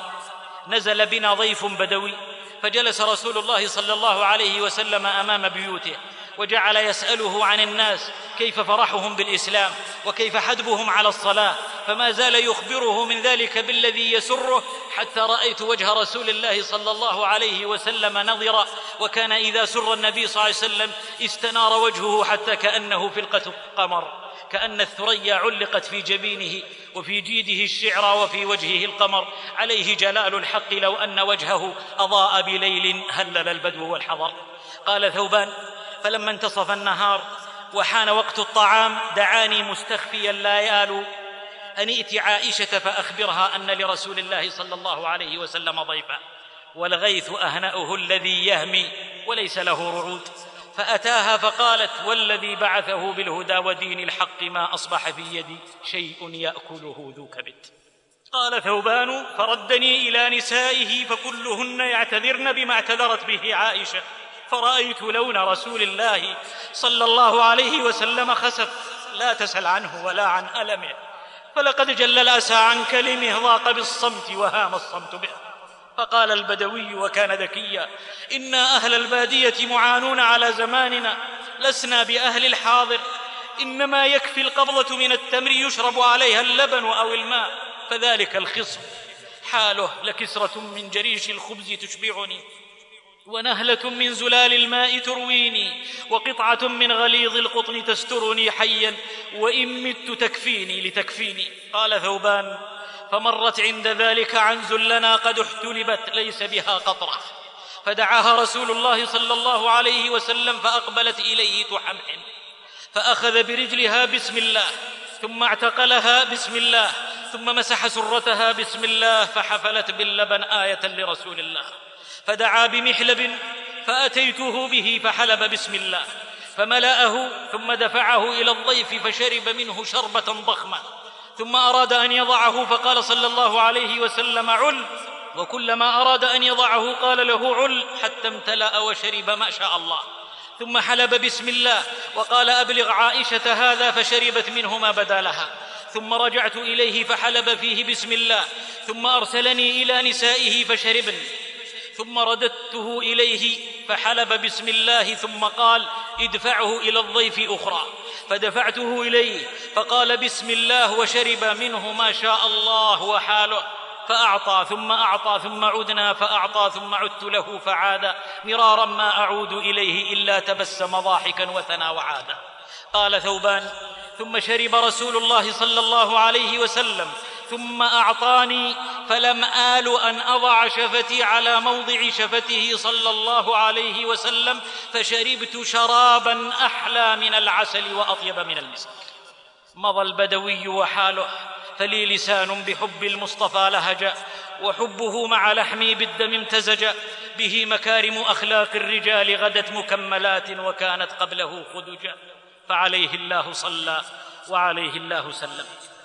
نزل بنا ضيف بدوي، فجلس رسول الله صلى الله عليه وسلم أمام بيوته، وجعل يسأله عن الناس كيف فرحهم بالإسلام وكيف حدبهم على الصلاة، فما زال يخبره من ذلك بالذي يسره، حتى رأيت وجه رسول الله صلى الله عليه وسلم نظرا، وكان إذا سر النبي صلى الله عليه وسلم استنار وجهه حتى كأنه فلقة قمر، كأن الثريا علقت في جبينه، وفي جيده الشعر وفي وجهه القمر. عليه جلال الحق لو أن وجهه أضاء بليل هلل البدو والحضر. قال ثوبان: فلما انتصف النهار وحان وقت الطعام دعاني مستخفيا لا يالو أن ائت عائشة فأخبرها أن لرسول الله صلى الله عليه وسلم ضيفا، والغيث أهنأه الذي يهمي وليس له رعود. فأتاها فقالت: والذي بعثه بالهدى ودين الحق ما أصبح في يدي شيء يأكله ذو كبد. قال ثوبان: فردني إلى نسائه فكلهن يعتذرن بما اعتذرت به عائشة، فرأيت لون رسول الله صلى الله عليه وسلم خسف، لا تسل عنه ولا عن ألمه، فلقد جل الأسى عن كلمه، ضاق بالصمت وهام الصمت به. فقال البدوي وكان ذكيا: إنا أهل البادية معانون على زماننا، لسنا بأهل الحاضر، إنما يكفي القبضة من التمر يشرب عليها اللبن أو الماء، فذلك الخصم. حاله لكسرة من جريش الخبز تشبعني، ونهلة من زلال الماء ترويني، وقطعة من غليظ القطن تسترني حيا، وإن مت تكفيني لتكفيني. قال ثوبان: فمرت عند ذلك عنز لنا قد احتلبت ليس بها قطرة، فدعاها رسول الله صلى الله عليه وسلم فأقبلت إليه تحمحم، فأخذ برجلها بسم الله، ثم اعتقلها بسم الله، ثم مسح سرتها بسم الله، فحفلت باللبن آية لرسول الله. فدعا بمحلب فأتيته به فحلب بسم الله، فملأه ثم دفعه إلى الضيف فشرب منه شربة ضخمة، ثم أراد أن يضعه فقال صلى الله عليه وسلم: عل. وكلما أراد أن يضعه قال له: عل، حتى امتلأ وشرب ما شاء الله. ثم حلب بسم الله وقال: أبلغ عائشة هذا، فشربت منه ما بدا لها. ثم رجعت إليه فحلب فيه بسم الله، ثم أرسلني إلى نسائه فشربن، ثم رددته إليه فحلب بسم الله، ثم قال: ادفعه إلى الضيف أخرى. فدفعته إليه فقال بسم الله وشرب منه ما شاء الله وحاله، فأعطى ثم أعطى ثم عدنا فأعطى ثم عدت له فعاد، مرارا ما أعود إليه إلا تبسم ضاحكا وثنى وعاد. قال ثوبان: ثم شرب رسول الله صلى الله عليه وسلم ثم أعطاني، فلم آل أن أضع شفتي على موضع شفته صلى الله عليه وسلم، فشربت شرابا أحلى من العسل وأطيب من المسك. مضى البدوي وحاله، فلي لسان بحب المصطفى لهج، وحبه مع لحمي بالدم امتزج، به مكارم أخلاق الرجال غدت مكملات، وكانت قبله خدجا، فعليه الله صلى وعليه الله سلم.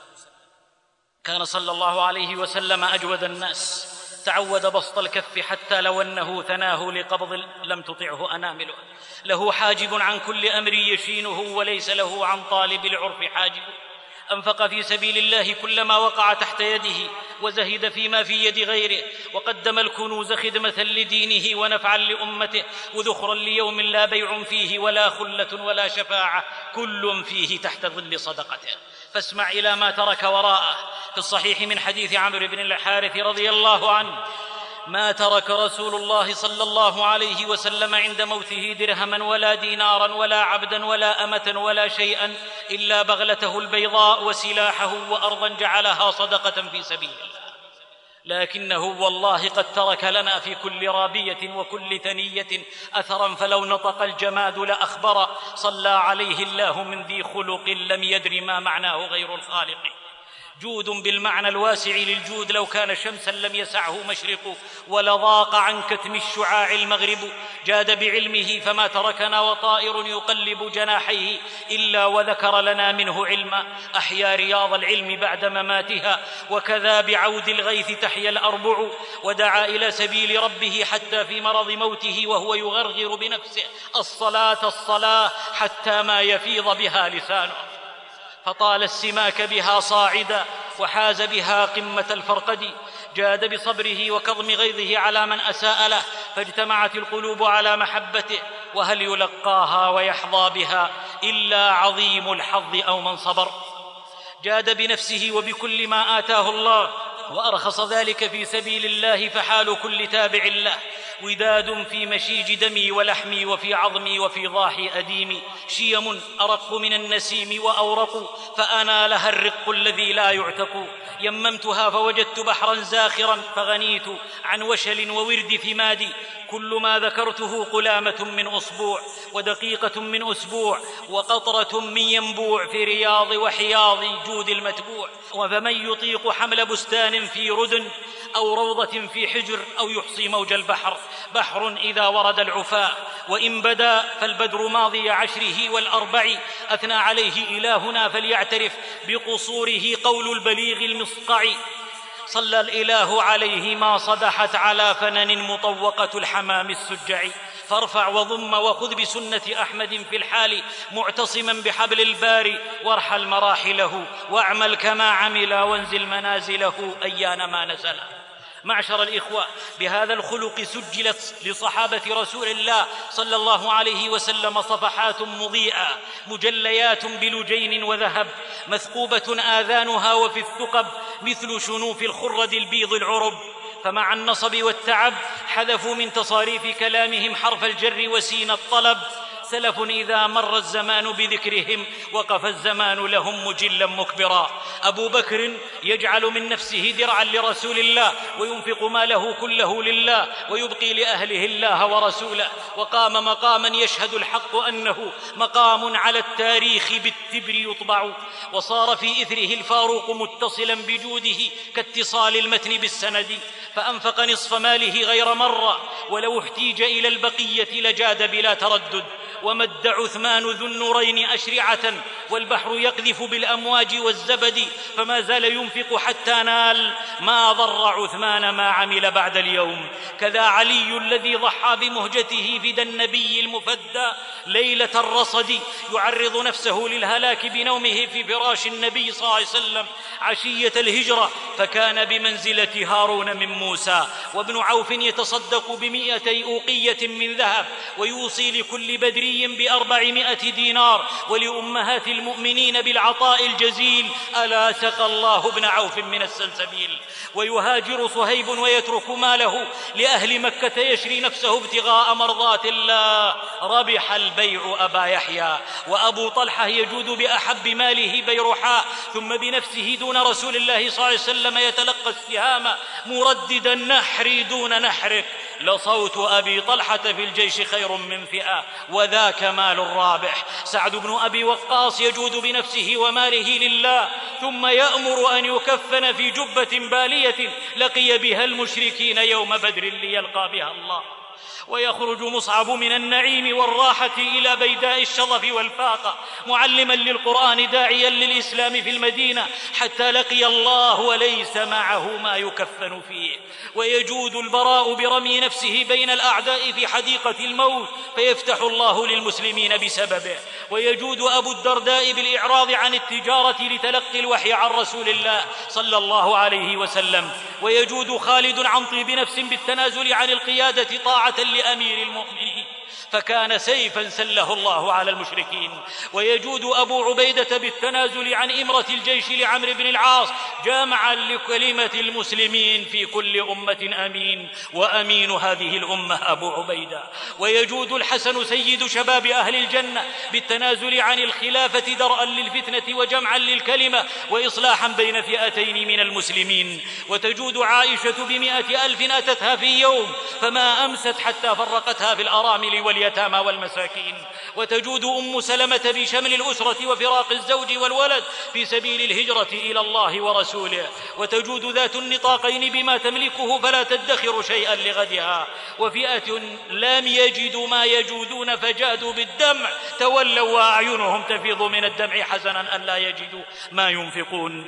كان صلى الله عليه وسلم أجود الناس، تعود بسط الكف حتى لو أنه ثناه لقبض لم تطعه أنامله، له حاجب عن كل أمر يشينه، وليس له عن طالب العرف حاجب. أنفق في سبيل الله كلما وقع تحت يده، وزهد فيما في يد غيره، وقدم الكنوز خدمة لدينه ونفعا لأمته، وذخرا ليوم لا بيع فيه ولا خلة ولا شفاعة، كل فيه تحت ظل صدقته. فاسمع إلى ما ترك وراءه. في الصحيح من حديث عمرو بن الحارث رضي الله عنه: ما ترك رسول الله صلى الله عليه وسلم عند موته درهما ولا دينارا ولا عبدا ولا أمة ولا شيئا إلا بغلته البيضاء وسلاحه وأرضا جعلها صدقة في سبيل الله، لكنه والله قد ترك لنا في كل رابية وكل ثنية أثرا، فلو نطق الجماد لأخبر، صلى عليه الله من ذي خلق لم يدر ما معناه غير الخالق. جود بالمعنى الواسع للجود، لو كان شمسا لم يسعه مشرق، ولضاق عن كتم الشعاع المغرب. جاد بعلمه فما تركنا وطائر يقلب جناحيه إلا وذكر لنا منه علما، أحيا رياض العلم بعد مماتها، وكذا بعود الغيث تحيا الأربع. ودعا إلى سبيل ربه حتى في مرض موته وهو يغرغر بنفسه: الصلاة الصلاة، حتى ما يفيض بها لسانه، فطال السماك بها صاعدا، وحاز بها قمة الفرقد. جاد بصبره وكظم غيظه على من أساء له، فاجتمعت القلوب على محبته، وهل يلقاها ويحظى بها إلا عظيم الحظ أو من صبر. جاد بنفسه وبكل ما آتاه الله، وأرخص ذلك في سبيل الله، فحال كل تابع له وداد في مشيج دمي ولحمي، وفي عظمي وفي ضاحي أديمي، شيم أرق من النسيم وأورق، فأنا لها الرق الذي لا يعتق. يممتها فوجدت بحرا زاخرا، فغنيت عن وشل وورد ثمادي. كل ما ذكرته قلامة من أصبوع، ودقيقة من أسبوع، وقطرة من ينبوع، في رياض وحياض جود المتبوع. وفمن يطيق حمل بستان في ردن، أو روضة في حجر، أو يحصي موج البحر. بحر إذا ورد العفاء، وإن بدا فالبدر ماضي عشره والأربع. أثنى عليه إلهنا فليعترف بقصوره قول البليغ المصقع. صلى الإله عليه ما صدحت على فنن مطوقة الحمام السجع. فارفع وضم وخذ بسنة أحمد في الحال، معتصما بحبل الباري، وارحل مراحله، واعمل كما عمل، وانزل منازله أيان ما نزل. معشر الإخوة، بهذا الخلق سجلت لصحابة رسول الله صلى الله عليه وسلم صفحات مضيئة، مجليات بلجين وذهب، مثقوبة آذانها وفي الثقب مثل شنوف الخرد البيض العرب. فمع النصب والتعب حذفوا من تصاريف كلامهم حرف الجر وسين الطلب. سلف إذا مر الزمان بذكرهم وقف الزمان لهم مجلا مكبرا. أبو بكر يجعل من نفسه درعا لرسول الله وينفق ماله كله لله ويبقي لأهله الله ورسوله، وقام مقاما يشهد الحق أنه مقام على التاريخ بالتبر يطبع، وصار في إثره الفاروق متصلا بجوده كاتصال المتن بالسند، فأنفق نصف ماله غير مرة، ولو احتيج إلى البقية لجاد بلا تردد. ومد عثمان ذو النورين أشرعة والبحر يقذف بالأمواج والزبد، فما زال ينفق حتى نال ما ضر عثمان ما عمل بعد اليوم. كذا علي الذي ضحى بمهجته فدى النبي المفدى ليلة الرصد، يعرض نفسه للهلاك بنومه في فراش النبي صلى الله عليه وسلم عشية الهجرة، فكان بمنزلة هارون من موسى. وابن عوف يتصدق ب200 أوقية من ذهب ويوصي لكل بدري ب400 دينار، ولأمهات المؤمنين بالعطاء الجزيل. ألا سقى الله ابن عوف من السلسبيل. ويهاجر صهيب ويترك ماله لأهل مكة يشري نفسه ابتغاء مرضات الله. ربح البيع أبا يحيى. وأبو طلحة يجود بأحب ماله بيرحاء، ثم بنفسه دون رسول الله صلى الله عليه وسلم يتلقى السهام مرددا نحري دون نحرك. لصوت أبي طلحة في الجيش خير من فئة وذاك مال الرابح. سعد بن أبي وقاص يجود بنفسه وماله لله، ثم يأمر أن يكفن في جبة بالية لقي بها المشركين يوم بدر ليلقى بها الله. ويخرج مصعب من النعيم والراحة إلى بيداء الشظف والفاقة معلما للقرآن داعيا للإسلام في المدينة حتى لقي الله وليس معه ما يكفن فيه. ويجود البراء برمي نفسه بين الأعداء في حديقة الموت فيفتح الله للمسلمين بسببه. ويجود أبو الدرداء بالإعراض عن التجارة لتلقي الوحي عن رسول الله صلى الله عليه وسلم. ويجود خالد عن طيب نفس بالتنازل عن القيادة طاعة لأمير المؤمنين فكان سيفا سله الله على المشركين. ويجود أبو عبيدة بالتنازل عن إمرة الجيش لعمرو بن العاص جامعا لكلمة المسلمين في كل أمة أمين، وأمين هذه الأمة أبو عبيدة. ويجود الحسن سيد شباب أهل الجنة بالتنازل عن الخلافة درءا للفتنة وجمعا للكلمة وإصلاحا بين فئتين من المسلمين. وتجود عائشة ب100,000 أتتها في يوم فما أمست حتى فرقتها في الأرامل واليتامى والمساكين. وتجود أم سلمة بشمل الأسرة وفراق الزوج والولد في سبيل الهجرة إلى الله ورسوله. وتجود ذات النطاقين بما تملكه فلا تدخر شيئا لغدها. وفئة لم يجدوا ما يجودون فجادوا بالدمع تولوا وأعينهم تفيض من الدمع حزنا أن لا يجدوا ما ينفقون.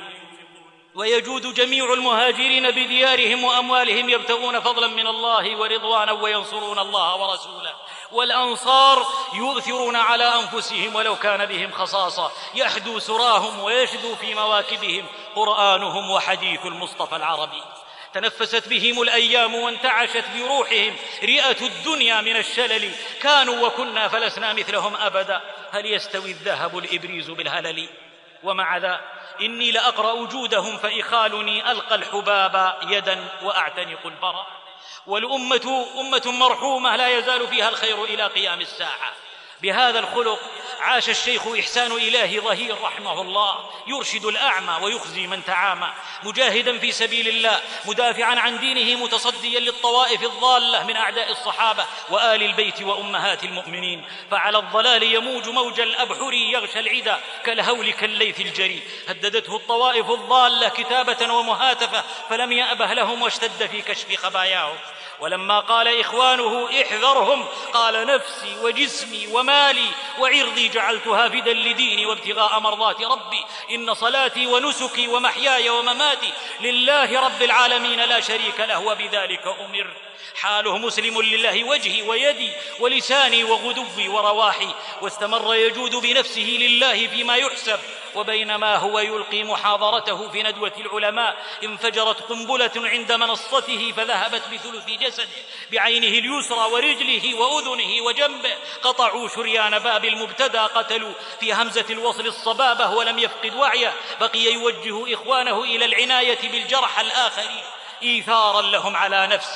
ويجود جميع المهاجرين بديارهم وأموالهم يبتغون فضلا من الله ورضوانا وينصرون الله ورسوله. والأنصار يؤثرون على أنفسهم ولو كان بهم خصاصة، يحدو سراهم ويشدو في مواكبهم قرآنهم وحديث المصطفى العربي. تنفست بهم الأيام وانتعشت بروحهم رئة الدنيا من الشلل، كانوا وكنا فلسنا مثلهم أبدا، هل يستوي الذهب الإبريز بالهلل؟ ومع ذا إني لأقرأ جودهم فإخالني ألقى الحباب يدا وأعتنق البراء. والأمة أمة مرحومة لا يزال فيها الخير إلى قيام الساعة. بهذا الخلق عاش الشيخ إحسان إلهي ظهير رحمه الله، يرشد الأعمى ويخزي من تعامى، مجاهدا في سبيل الله، مدافعا عن دينه، متصديا للطوائف الضالة من أعداء الصحابة وآل البيت وأمهات المؤمنين. فعلى الضلال يموج موج الأبحر يغشى العدا كالهول كالليث الجري. هددته الطوائف الضالة كتابة ومهاتفة فلم يأبه لهم واشتد في كشف خباياهم. ولما قال إخوانه احذرهم قال نفسي وجسمي ومالي وعرضي جعلتها فدا لديني وابتغاء مرضات ربي، إن صلاتي ونسكي ومحياي ومماتي لله رب العالمين لا شريك له وبذلك أمر. حاله مسلم لله وجهي ويدي ولساني وغدوي ورواحي. واستمر يجود بنفسه لله فيما يحسب. وبينما هو يلقي محاضرته في ندوة العلماء انفجرت قنبلة عند منصته فذهبت بثلث جسده بعينه اليسرى ورجله وأذنه وجنبه، قطعوا شريان باب المبتدى، قتلوا في همزة الوصل الصبابة ولم يفقد وعيه. بقي يوجه إخوانه إلى العناية بالجرحى الآخرين إيثارا لهم على نفسه،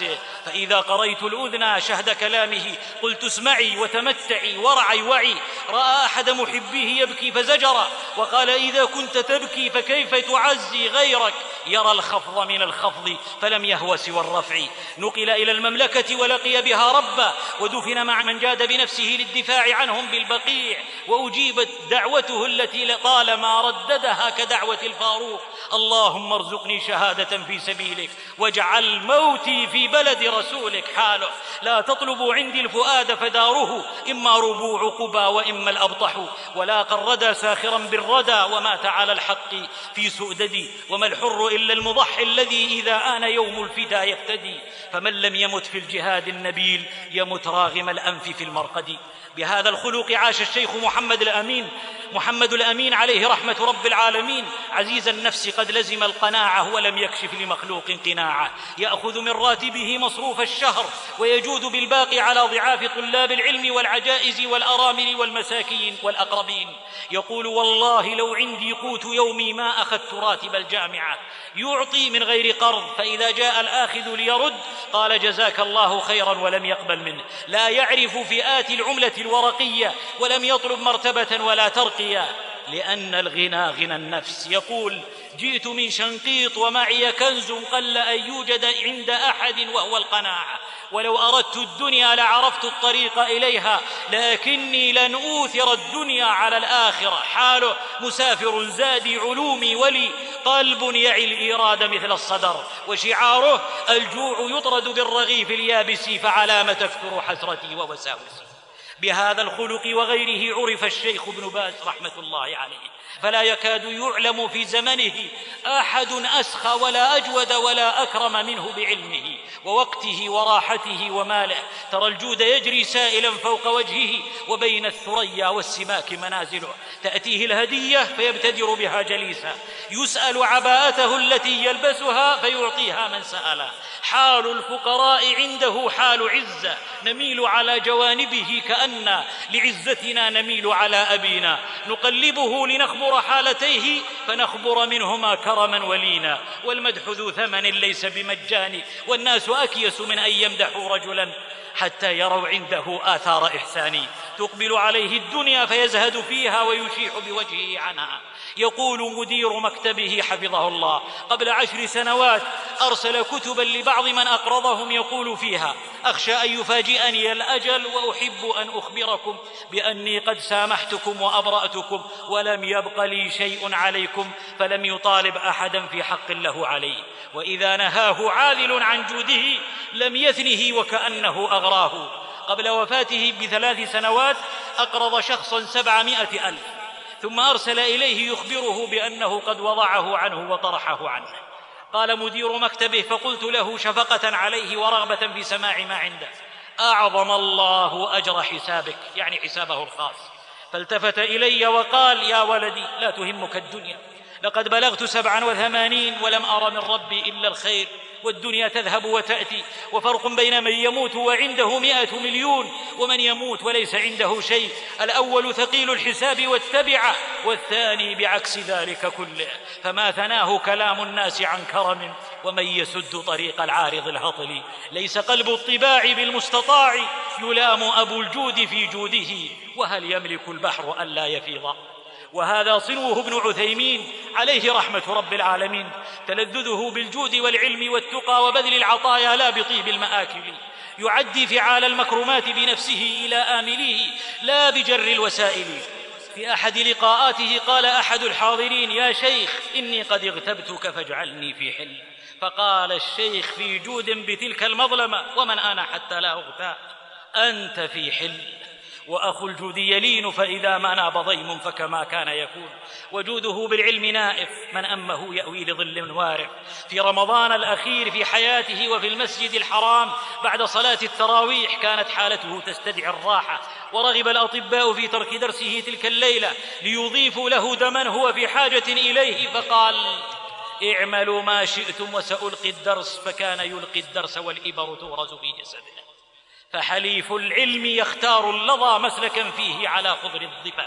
فإذا قريت الأذن شهد كلامه قلت اسمعي وتمتعي ورعي وعي. رأى أحد محبيه يبكي فزجره وقال إذا كنت تبكي فكيف تعزي غيرك؟ يرى الخفض من الخفض فلم يهو سوى الرفع. نقل إلى المملكة ولقي بها ربا، ودفن مع من جاد بنفسه للدفاع عنهم بالبقيع، وأجيبت دعوته التي طالما رددها كدعوة الفاروق: اللهم ارزقني شهادة في سبيلك واجعل موتي في بلد رسولك. حاله: لا تطلبوا عندي الفؤاد فداره، إما ربوع قبى وإما الأبطح. ولاقى الردى ساخرا بالردى ومات على الحق في سؤددي. وما الحر إلا المضحي الذي إذا آن يوم الفدا يفتدي. فمن لم يمت في الجهاد النبيل يمت راغم الأنف في المرقد. بهذا الخلق عاش الشيخ محمد الأمين عليه رحمة رب العالمين، عزيز النفس قد لزم القناعة ولم يكشف لمخلوق قناعة. يأخذ من راتبه مصروف الشهر ويجود بالباقي على ضعاف طلاب العلم والعجائز والأرامل والمساكين والأقربين. يقول: والله لو عندي قوت يومي ما أخذت راتب الجامعة. يعطي من غير قرض، فإذا جاء الآخذ ليرد قال: جزاك الله خيرا، ولم يقبل منه. لا يعرف فئات العملة الورقية ولم يطلب مرتبة ولا ترقية، لأن الغنى غنى النفس. يقول: جئت من شنقيط ومعي كنز قل أن يوجد عند أحد وهو القناعة، ولو أردت الدنيا لعرفت الطريق إليها، لكني لن أوثر الدنيا على الآخرة. حاله: مسافر زادي علومي ولي قلب يعي الإرادة مثل الصدر. وشعاره: الجوع يطرد بالرغيف اليابس، فعلام تكثر حسرتي ووساوسي. بهذا الخلق وغيره عرف الشيخ ابن باز رحمة الله عليه، فلا يكاد يعلم في زمنه أحد أسخى ولا أجود ولا أكرم منه بعلمه ووقته وراحته وماله. ترى الجود يجري سائلا فوق وجهه، وبين الثريا والسماك منازله. تأتيه الهدية فيبتدر بها جليسا، يسأل عباءته التي يلبسها فيعطيها من سأله. حال الفقراء عنده حال عزة، نميل على جوانبه كأن لعزتنا نميل على أبينا، نقلبه لنخبر حالتيه فنخبر منهما كرما ولينا. والمدح ذو ثمن ليس بمجان، والناس أكيس من أن يمدحوا رجلا حتى يروا عنده آثار إحسان. تقبل عليه الدنيا فيزهد فيها ويشيح بوجهه عنها. يقول مدير مكتبه حفظه الله: قبل 10 سنوات أرسل كتبا لبعض من أقرضهم يقول فيها: أخشى أن يفاجئني الأجل وأحب أن أخبركم بأني قد سامحتكم وأبرأتكم ولم يبق لي شيء عليكم، فلم يطالب أحدا في حق له عليه. وإذا نهاه عاذل عن جوده لم يثنه وكأنه أغراه. قبل وفاته ب3 سنوات أقرض شخصا 700,000، ثم أرسل إليه يخبره بأنه قد وضعه عنه وطرحه عنه. قال مدير مكتبه: فقلت له شفقة عليه ورغبة في سماع ما عنده: أعظم الله أجر حسابك، يعني حسابه الخاص. فالتفت إلي وقال: يا ولدي لا تهمك الدنيا، لقد بلغت 87 ولم أر من ربي إلا الخير، والدنيا تذهب وتأتي، وفرق بين من يموت وعنده 100 مليون ومن يموت وليس عنده شيء. الأول ثقيل الحساب والتبعة، والثاني بعكس ذلك كله. فما ثناه كلام الناس عن كرم، ومن يسد طريق العارض الهطل. ليس قلب الطباع بالمستطاع، يلام أبو الجود في جوده، وهل يملك البحر ألا يفيض؟ وهذا صنوه ابن عثيمين عليه رحمة رب العالمين، تلذذه بالجود والعلم والتقى وبذل العطايا لا بطيب المآكل. يعدي فعال المكرمات بنفسه إلى آمليه لا بجر الوسائل. في أحد لقاءاته قال أحد الحاضرين: يا شيخ إني قد اغتبتك فاجعلني في حل. فقال الشيخ في جود بتلك المظلمة: ومن أنا حتى لا أغتاب؟ أنت في حل. وأخو الجود يلين فإذا ما ناب ضيم فكما كان يكون. وجوده بالعلم نائف، من أمه يأوي لظل وارع. في رمضان الأخير في حياته وفي المسجد الحرام بعد صلاة التراويح كانت حالته تستدعي الراحة، ورغب الأطباء في ترك درسه تلك الليلة ليضيفوا له دما هو في حاجة إليه، فقال: اعملوا ما شئتم وسألقي الدرس. فكان يلقي الدرس والإبر تغرز في جسده. فحليف العلم يختار اللظى مسلكا فيه على خضر الضفاف.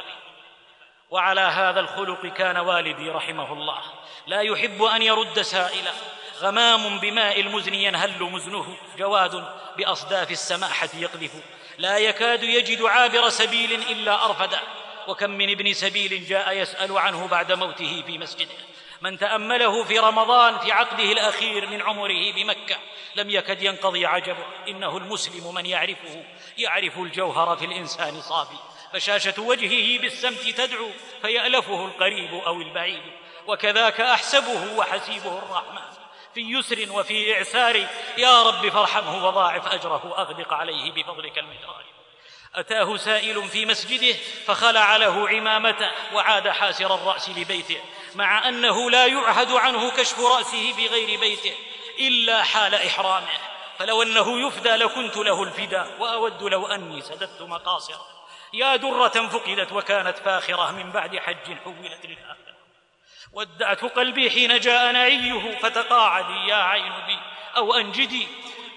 وعلى هذا الخلق كان والدي رحمه الله لا يحب أن يرد سائلا، غمام بماء المزن ينهل مزنه، جواد بأصداف السماحة يقذف، لا يكاد يجد عابر سبيل إلا أرفده، وكم من ابن سبيل جاء يسأل عنه بعد موته في مسجده. من تأمله في رمضان في عقده الأخير من عمره بمكة لم يكد ينقضي عجبه. إنه المسلم من يعرف الجوهر في الإنسان صافي، بشاشة وجهه بالسمت تدعو، فيألفه القريب أو البعيد، وكذاك أحسبه وحسيبه الرحمن في يسر وفي إعسار، يا رب فارحمه وضاعف أجره، أغدق عليه بفضلك المدرار. أتاه سائل في مسجده فخلع له عمامته وعاد حاسر الرأس لبيته، مع أنه لا يعهد عنه كشف رأسه بغير بيته إلا حال إحرامه، فلو أنه يفدى لكنت له الفداء، وأود لو أني سددت مقاصره. يا درة فقدت وكانت فاخرة من بعد حج حولت للآخرة، ودعت قلبي حين جاء نعيه، فتقاعدي يا عين بي أو أنجدي،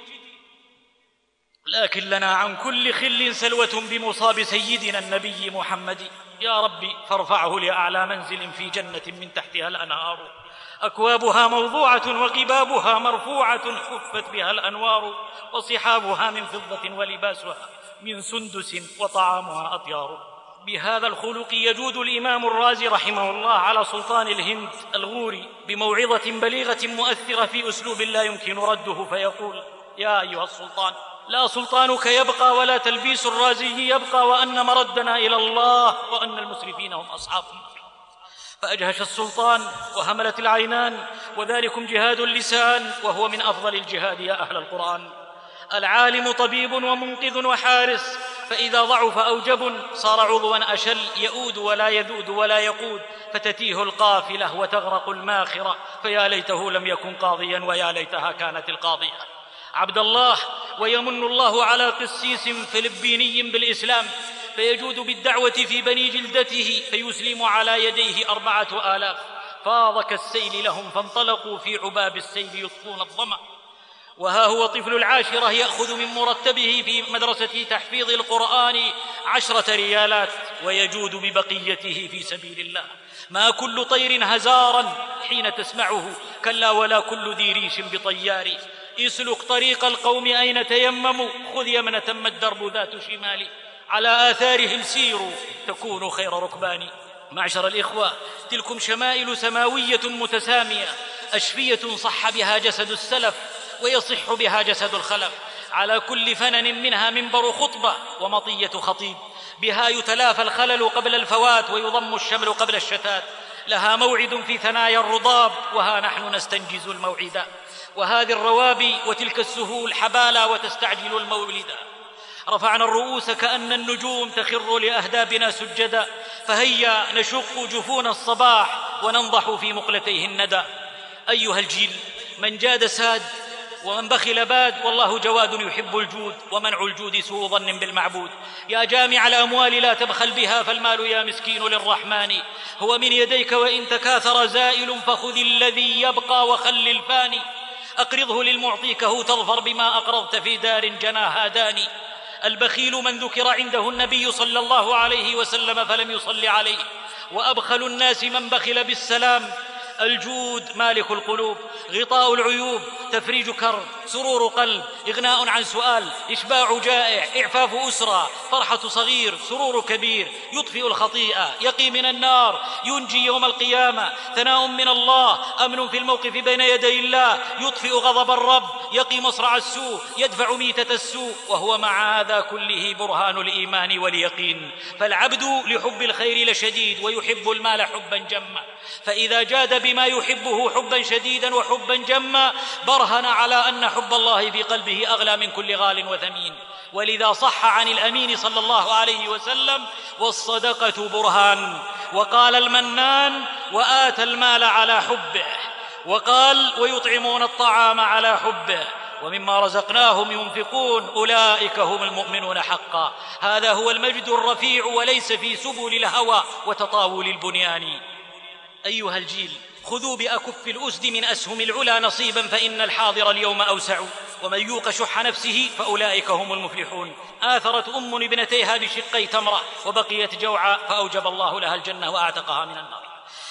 لكن لنا عن كل خل سلوة بمصاب سيدنا النبي محمد. يا ربي فارفعه لأعلى منزل في جنة من تحتها الأنهار، أكوابها موضوعة وقبابها مرفوعة، حفت بها الأنوار، وصحابها من فضة ولباسها من سندس وطعامها أطيار. بهذا الخلق يجود الإمام الرازي رحمه الله على سلطان الهند الغوري بموعظة بليغة مؤثرة في أسلوب لا يمكن رده، فيقول: يا أيها السلطان، لا سلطانك يبقى ولا تلبيس الرازي يبقى، وأن مردنا إلى الله، وأن المسرفين هم أصحاب النار. فأجهش السلطان وهملت العينان، وذلكم جهاد اللسان، وهو من أفضل الجهاد يا أهل القرآن. العالم طبيب ومنقذ وحارس، فإذا ضعف أو جبن صار عضوا أشل، يؤود ولا يذود ولا يقود، فتتيه القافلة وتغرق الماخرة، فيا ليته لم يكن قاضيا ويا ليتها كانت القاضية. عبد الله ويمن الله على قسيس فلبيني بالإسلام، فيجود بالدعوة في بني جلدته، فيسلم على يديه 4000، فاض كالسيل لهم، فانطلقوا في عباب السيل يطفون الظمأ. وها هو طفل العاشرة يأخذ من مرتبه في مدرسة تحفيظ القرآن 10 ريالات، ويجود ببقيته في سبيل الله. ما كل طير هزارا حين تسمعه، كلا ولا كل ذي ريش بطيار. اسلك طريق القوم أين تيمموا، خذ يمنة ما الدرب ذات شمال، على آثارهم سيروا تكونوا خير ركبان. معشر الإخوة، تلكم شمائل سماوية متسامية، أشفية صح بها جسد السلف ويصح بها جسد الخلف، على كل فنن منها منبر خطبة ومطية خطيب، بها يتلافى الخلل قبل الفوات ويضم الشمل قبل الشتات، لها موعد في ثنايا الرضاب، وها نحن نستنجز الموعدا، وهذه الروابي وتلك السهول حبالا وتستعجل المولدا. رفعنا الرؤوس كأن النجوم تخر لأهدابنا سجدا، فهيا نشق جفون الصباح وننضح في مقلتيه الندى. أيها الجيل، من جاد ساد ومن بخل باد، والله جواد يحب الجود، ومنع الجود سوء ظن بالمعبود. يا جامع الأموال لا تبخل بها، فالمال يا مسكين للرحمن هو من يديك، وإن تكاثر زائل فخذ الذي يبقى وخل الفاني. أقرضه للمعطيكه تظفر بما أقرضت في دار جناها داني. البخيل من ذكر عنده النبي صلى الله عليه وسلم فلم يصل عليه، وأبخل الناس من بخل بالسلام. الجود مالك القلوب، غطاء العيوب، تفريج كرب، سرور قلب، إغناء عن سؤال، إشباع جائع، إعفاف أسرة، فرحة صغير، سرور كبير، يطفئ الخطيئة، يقي من النار، ينجي يوم القيامة، ثناء من الله، أمن في الموقف بين يدي الله، يطفئ غضب الرب، يقي مصرع السوء، يدفع ميتة السوء، وهو مع هذا كله برهان الإيمان واليقين. فالعبد لحب الخير لشديد، ويحب المال حبا جما، فإذا جاد بما يحبه حبا شديدا وحبا جما برهن على أن حب الله في قلبه أغلى من كل غال وثمين. ولذا صح عن الأمين صلى الله عليه وسلم: والصدقة برهان. وقال المنان: وآتى المال على حبه. وقال: ويطعمون الطعام على حبه، ومما رزقناهم ينفقون، أولئك هم المؤمنون حقا. هذا هو المجد الرفيع، وليس في سبل الهوى وتطاول البنيان. أيها الجيل، خذوا بأكف الأسد من أسهم العلا نصيبا، فإن الحاضر اليوم أوسع، ومن يوق شح نفسه فأولئك هم المفلحون. آثرت أم ابنتيها بشقي تمرة وبقيت جوعا، فأوجب الله لها الجنة وأعتقها من النار.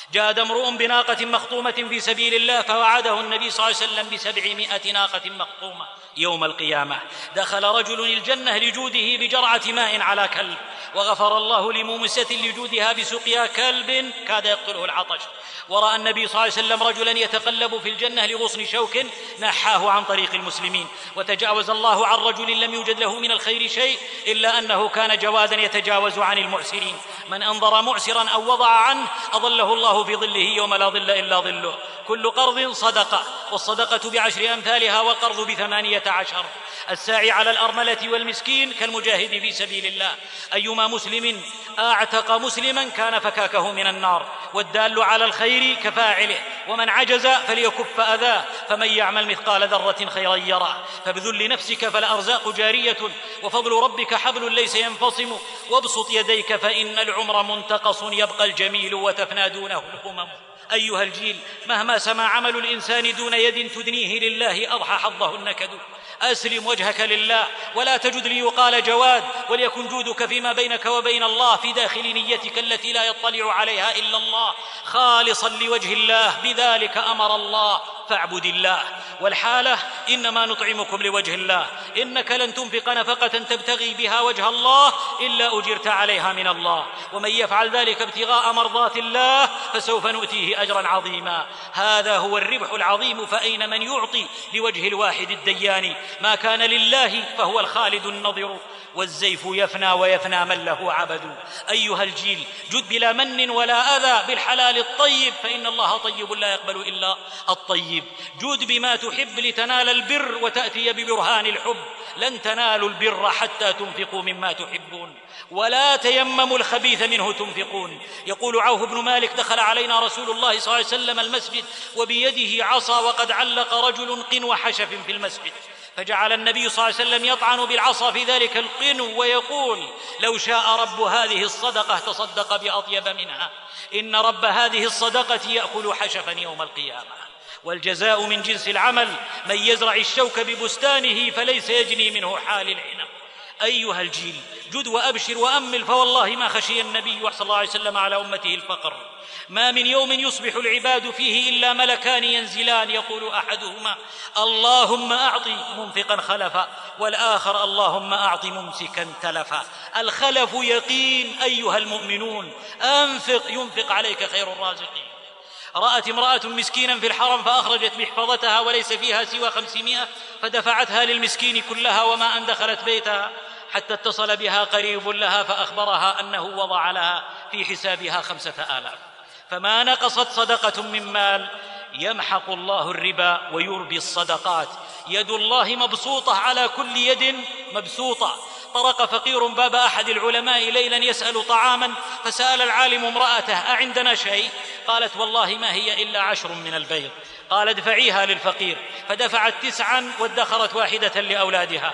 جاد امرؤ بناقة مخطومة في سبيل الله فوعده النبي صلى الله عليه وسلم ب700 ناقة مخطومة يوم القيامة. دخل رجل الجنة لجوده بجرعة ماء على كلب، وغفر الله لمومسة لجودها بسقيا كلب كاد يقتله العطش. ورأى النبي صلى الله عليه وسلم رجلا يتقلب في الجنة لغصن شوك نحاه عن طريق المسلمين، وتجاوز الله عن رجل لم يوجد له من الخير شيء إلا أنه كان جوادا يتجاوز عن المعسرين. من أنظر معسرا أو وضع عنه أظله الله في ظله يوم لا ظل إلا ظله. كل قرض صدقة، والصدقة ب10 أمثالها، والقرض ب18. الساعي على الأرملة والمسكين كالمجاهد في سبيل الله. أيما مسلم أعتق مسلما كان فكاكه من النار، والدال على الخير كفاعله، ومن عجز فليكف أذاه، فمن يعمل مثقال ذرة خيرا يره. فبذل نفسك فالأرزاق جارية، وفضل ربك حبل ليس ينفصم. وابسط يديك فإن العمر منتقص، يبقى الجميل وتفنى دونه الأمم. أيها الجيل، مهما سما عمل الإنسان دون يد تدنيه لله أضحى حظه النكد. أسلم وجهك لله ولا تجد ليقال جواد، وليكن جودك فيما بينك وبين الله في داخل نيتك التي لا يطلع عليها إلا الله، خالصا لوجه الله، بذلك أمر الله، فاعبد الله. والحالة إنما نطعمكم لوجه الله، إنك لن تنفق نفقة تبتغي بها وجه الله إلا أجرت عليها من الله، ومن يفعل ذلك ابتغاء مرضات الله فسوف نؤتيه أجرا عظيما. هذا هو الربح العظيم. فأين من يعطي لوجه الواحد الديان؟ ما كان لله فهو الخالد النظر، والزيف يفنى ويفنى من له عبد. أيها الجيل، جد بلا من ولا أذى بالحلال الطيب، فإن الله طيب لا يقبل إلا الطيب. جد بما تحب لتنال البر وتأتي ببرهان الحب. لن تنالوا البر حتى تنفقوا مما تحبون، ولا تيمموا الخبيث منه تنفقون. يقول عوف بن مالك: دخل علينا رسول الله صلى الله عليه وسلم المسجد وبيده عصا، وقد علق رجل قنو حشف في المسجد، فجعل النبي صلى الله عليه وسلم يطعن بالعصا في ذلك القنو ويقول: لو شاء رب هذه الصدقة تصدق بأطيب منها، إن رب هذه الصدقة يأكل حشفا يوم القيامة. والجزاء من جنس العمل، من يزرع الشوك ببستانه فليس يجني منه حال العنب. أيها الجيل، جد وأبشر وأمل، فوالله ما خشي النبي صلى الله عليه وسلم على أمته الفقر. ما من يوم يصبح العباد فيه إلا ملكان ينزلان، يقول أحدهما: اللهم أعط منفقا خلفا، والآخر: اللهم أعط ممسكا تلفا. الخلف يقين أيها المؤمنون، أنفق ينفق عليك خير الرازقين. رأت امرأة مسكينا في الحرم فأخرجت محفظتها وليس فيها سوى 500، فدفعتها للمسكين كلها، وما أن دخلت بيتها حتى اتصل بها قريب لها فأخبرها أنه وضع لها في حسابها 5000. فما نقصت صدقة من مال. يمحق الله الربا ويربي الصدقات. يد الله مبسوطة على كل يد مبسوطة. طرق فقير باب أحد العلماء ليلا يسأل طعاما، فسأل العالم امرأته: أعندنا شيء؟ قالت: والله ما هي إلا 10 من البيض. قال: ادفعيها للفقير. فدفعت 9 وادخرت 1 لأولادها.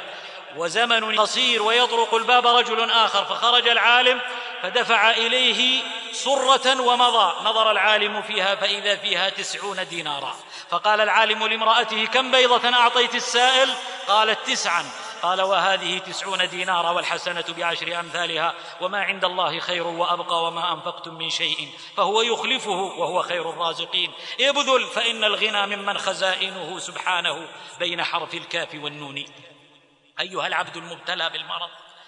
وزمن قصير ويطرق الباب رجل آخر، فخرج العالم فدفع إليه صرة ومضى. نظر العالم فيها فإذا فيها 90 دينارا. فقال العالم لامرأته: كم بيضة أعطيت السائل؟ قالت: 9. قال: وهذه 90 دينارا، والحسنة ب10 أمثالها، وما عند الله خير وأبقى، وما أنفقتم من شيء فهو يخلفه وهو خير الرازقين. ابذل فإن الغنى ممن خزائنه سبحانه بين حرف الكاف والنون. أيها العبد المبتلى بالمرض،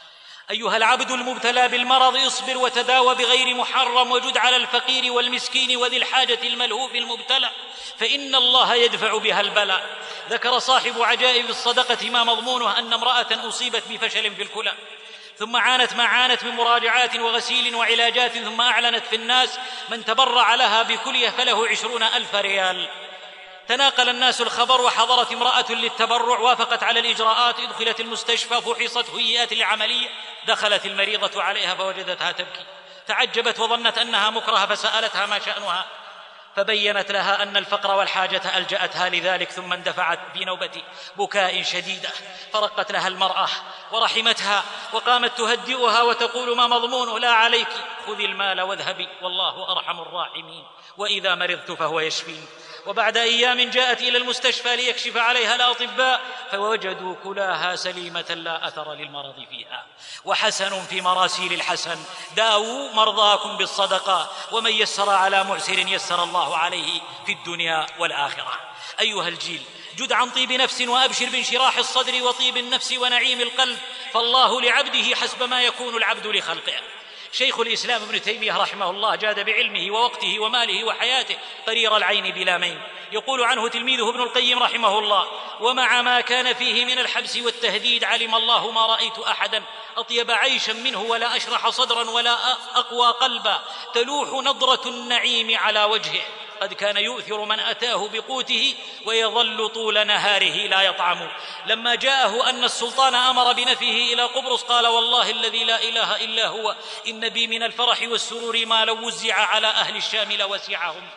أيها العبد المبتلى بالمرض، اصبر وتداوى بغير محرم، وجد على الفقير والمسكين وذي الحاجة الملهوف المبتلى، فإن الله يدفع بها البلاء. ذكر صاحب عجائب الصدقة ما مضمونه أن امرأة أصيبت بفشل في الكلى، ثم عانت ما عانت من مراجعات وغسيل وعلاجات، ثم أعلنت في الناس من تبرع لها بكلية فله 20,000 ريال. تناقل الناس الخبر، وحضرت امرأة للتبرع، وافقت على الإجراءات، ادخلت المستشفى، فحصت، هيئت العملية. دخلت المريضة عليها فوجدتها تبكي، تعجبت وظنت أنها مكرهة، فسألتها ما شأنها، فبينت لها أن الفقر والحاجة ألجأتها لذلك، ثم اندفعت بنوبة بكاء شديدة، فرقت لها المرأة ورحمتها، وقامت تهدئها وتقول: ما مضمونه؟ لا عليك، خذي المال واذهبي، والله أرحم الراحمين، وإذا مرضت فهو يشفين. وبعد أيام جاءت إلى المستشفى ليكشف عليها الأطباء فوجدوا كلاها سليمة لا أثر للمرض فيها. وحسن في مراسيل الحسن: داووا مرضاكم بالصدقة، ومن يسر على معسر يسر الله عليه في الدنيا والآخرة. أيها الجيل، جد عن طيب نفس وأبشر بانشراح الصدر وطيب النفس ونعيم القلب، فالله لعبده حسب ما يكون العبد لخلقه. شيخ الإسلام ابن تيمية رحمه الله جاد بعلمه ووقته وماله وحياته قرير العين بلا مين. يقول عنه تلميذه ابن القيم رحمه الله: ومع ما كان فيه من الحبس والتهديد علم الله ما رأيت أحدا أطيب عيشا منه ولا أشرح صدرا ولا أقوى قلبا تلوح نضرة النعيم على وجهه. قد كان يؤثر من أتاه بقوته ويظل طول نهاره لا يطعم. لما جاءه أن السلطان أمر بنفيه إلى قبرص قال: والله الذي لا إله إلا هو إن بي من الفرح والسرور ما لو وزع على أهل الشام لوسعهم.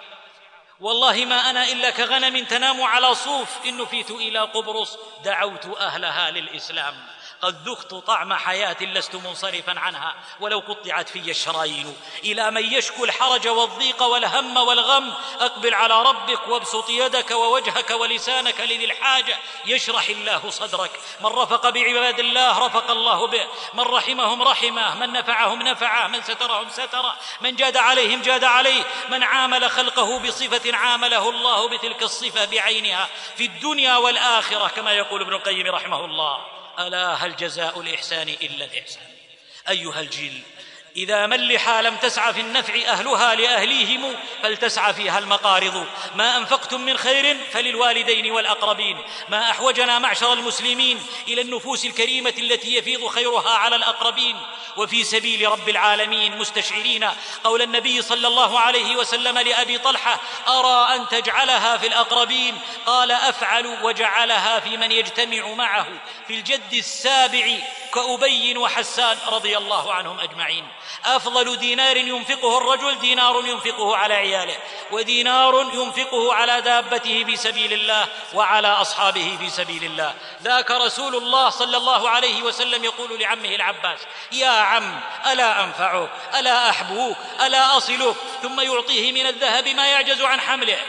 والله ما أنا إلا كغنم تنام على صوف، إن نفيت إلى قبرص دعوت أهلها للإسلام. قد ذقت طعم حياة لست منصرفا عنها ولو قطعت في الشرايين. إلى من يشكو الحرج والضيق والهم والغم أقبل على ربك وابسط يدك ووجهك ولسانك لذي الحاجة يشرح الله صدرك. من رفق بعباد الله رفق الله به، من رحمهم رحمه، من نفعهم نفعه، من سترهم ستره، من جاد عليهم جاد عليه، من عامل خلقه بصفة عامله الله بتلك الصفة بعينها في الدنيا والآخرة، كما يقول ابن القيم رحمه الله: ألا هل جزاء الإحسان إلا الإحسان. أيها الجيل، إذا ملحا لم تسعى في النفع أهلها لأهليهم فلتسعى فيها المقارض. ما أنفقتم من خير فللوالدين والأقربين. ما أحوجنا معشر المسلمين إلى النفوس الكريمة التي يفيض خيرها على الأقربين. وفي سبيل رب العالمين مستشعرين قول النبي صلى الله عليه وسلم لأبي طلحة: أرى أن تجعلها في الأقربين. قال: أفعل، وجعلها في من يجتمع معه في الجد السابع كأبي وحسان رضي الله عنهم أجمعين. أفضل دينار ينفقه الرجل دينار ينفقه على عياله، ودينار ينفقه على دابته في سبيل الله وعلى أصحابه في سبيل الله. ذاك رسول الله صلى الله عليه وسلم يقول لعمه العباس: يا عم، ألا أنفعك، ألا أحبوك، ألا أصلك، ثم يعطيه من الذهب ما يعجز عن حمله.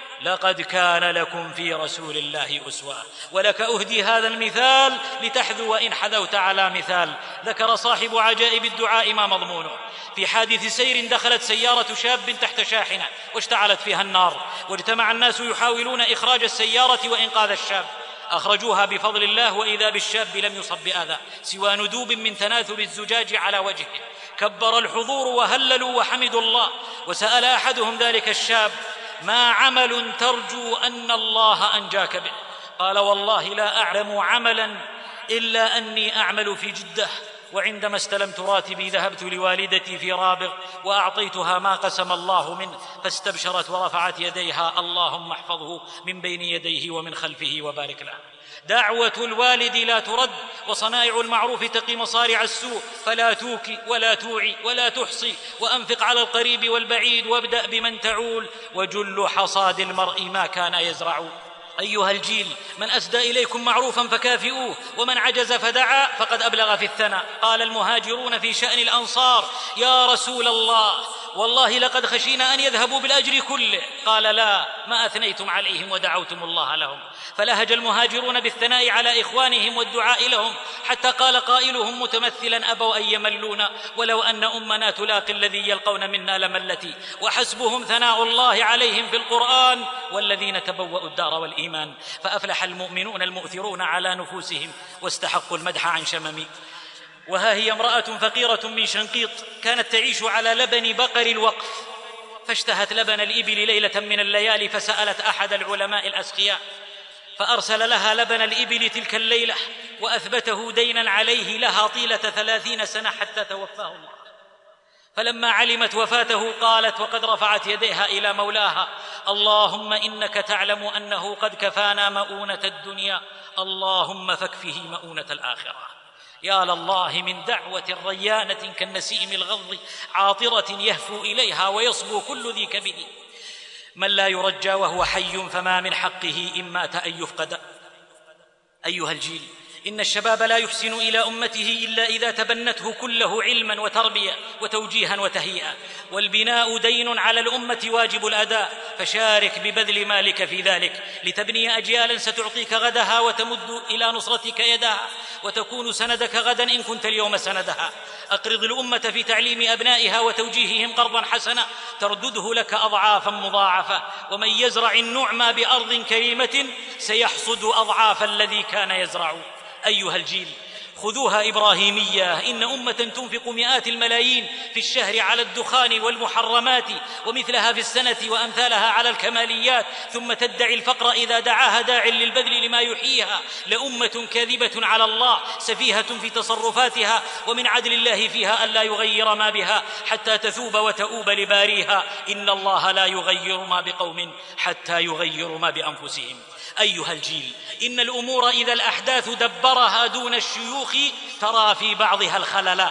لقد كان لكم في رسول الله أسوة. ولك أهدي هذا المثال لتحذو إن حذوت على مثال. ذكر صاحب عجائب الدعاء ما مضمونه: في حادث سير دخلت سيارة شاب تحت شاحنة واشتعلت فيها النار، واجتمع الناس يحاولون إخراج السيارة وإنقاذ الشاب. أخرجوها بفضل الله، وإذا بالشاب لم يصب بأذى سوى ندوب من تناثر الزجاج على وجهه. كبر الحضور وهللوا وحمدوا الله. وسأل أحدهم ذلك الشاب: ما عمل ترجو أن الله أنجاك به؟ قال: والله لا أعلم عملا إلا أني أعمل في جدة، وعندما استلمت راتبي ذهبت لوالدتي في رابغ وأعطيتها ما قسم الله منه، فاستبشرت ورفعت يديها: اللهم احفظه من بين يديه ومن خلفه وبارك له. دعوة الوالد لا ترد، وصنائع المعروف تقي مصارع السوء. فلا توكي ولا توعي ولا تحصي، وأنفق على القريب والبعيد، وابدأ بمن تعول، وجل حصاد المرء ما كان يزرع. أيها الجيل، من أسدى إليكم معروفا فكافئوه، ومن عجز فدعا فقد أبلغ في الثناء. قال المهاجرون في شأن الأنصار: يا رسول الله، والله لقد خشينا أن يذهبوا بالأجر كله. قال: لا، ما أثنيتم عليهم ودعوتم الله لهم. فلهج المهاجرون بالثناء على إخوانهم والدعاء لهم، حتى قال قائلهم متمثلا: أبوا أن يملونا، ولو أن أمنا تلاقي الذي يلقون منا لملتي. وحسبهم ثناء الله عليهم في القرآن: والذين تبوأوا الدار والإيمان. فأفلح المؤمنون المؤثرون على نفوسهم واستحقوا المدح عن شمم. وها هي امرأة فقيرة من شنقيط كانت تعيش على لبن بقر الوقف، فاشتهت لبن الإبل ليلة من الليالي، فسألت أحد العلماء الأسقياء فأرسل لها لبن الإبل تلك الليلة، وأثبته دينا عليه لها طيلة 30 سنة حتى توفاه الله. فلما علمت وفاته قالت وقد رفعت يديها إلى مولاها: اللهم إنك تعلم أنه قد كفانا مؤونة الدنيا، اللهم فاكفه مؤونة الآخرة. يا لله من دعوة ريانة كالنسيم الغض، عاطرة يهفو إليها ويصبو كل ذي كبد. من لا يرجى وهو حي، فما من حقه إن مات أن يفقد. أيها الجيل، إن الشباب لا يحسن إلى أمته إلا إذا تبنته كله علما وتربية وتوجيها وتهيئة، والبناء دين على الأمة واجب الأداء، فشارك ببذل مالك في ذلك لتبني أجيالا ستعطيك غدها وتمد إلى نصرتك يدها وتكون سندك غدا إن كنت اليوم سندها. أقرض الأمة في تعليم أبنائها وتوجيههم قرضا حسنا تردده لك أضعافا مضاعفة، ومن يزرع النعمى بأرض كريمة سيحصد أضعاف الذي كان يزرع. أيها الجيل، خذوها إبراهيمية، إن أمة تنفق مئات الملايين في الشهر على الدخان والمحرمات ومثلها في السنة وأمثالها على الكماليات، ثم تدعي الفقر إذا دعاها داع للبذل لما يحييها، لأمة كاذبة على الله سفيهة في تصرفاتها، ومن عدل الله فيها ألا يغير ما بها حتى تثوب وتؤوب لباريها. إن الله لا يغير ما بقوم حتى يغيروا ما بأنفسهم. أيها الجيل، إن الأمور إذا الأحداث دبرها دون الشيوخ ترى في بعضها الخلل.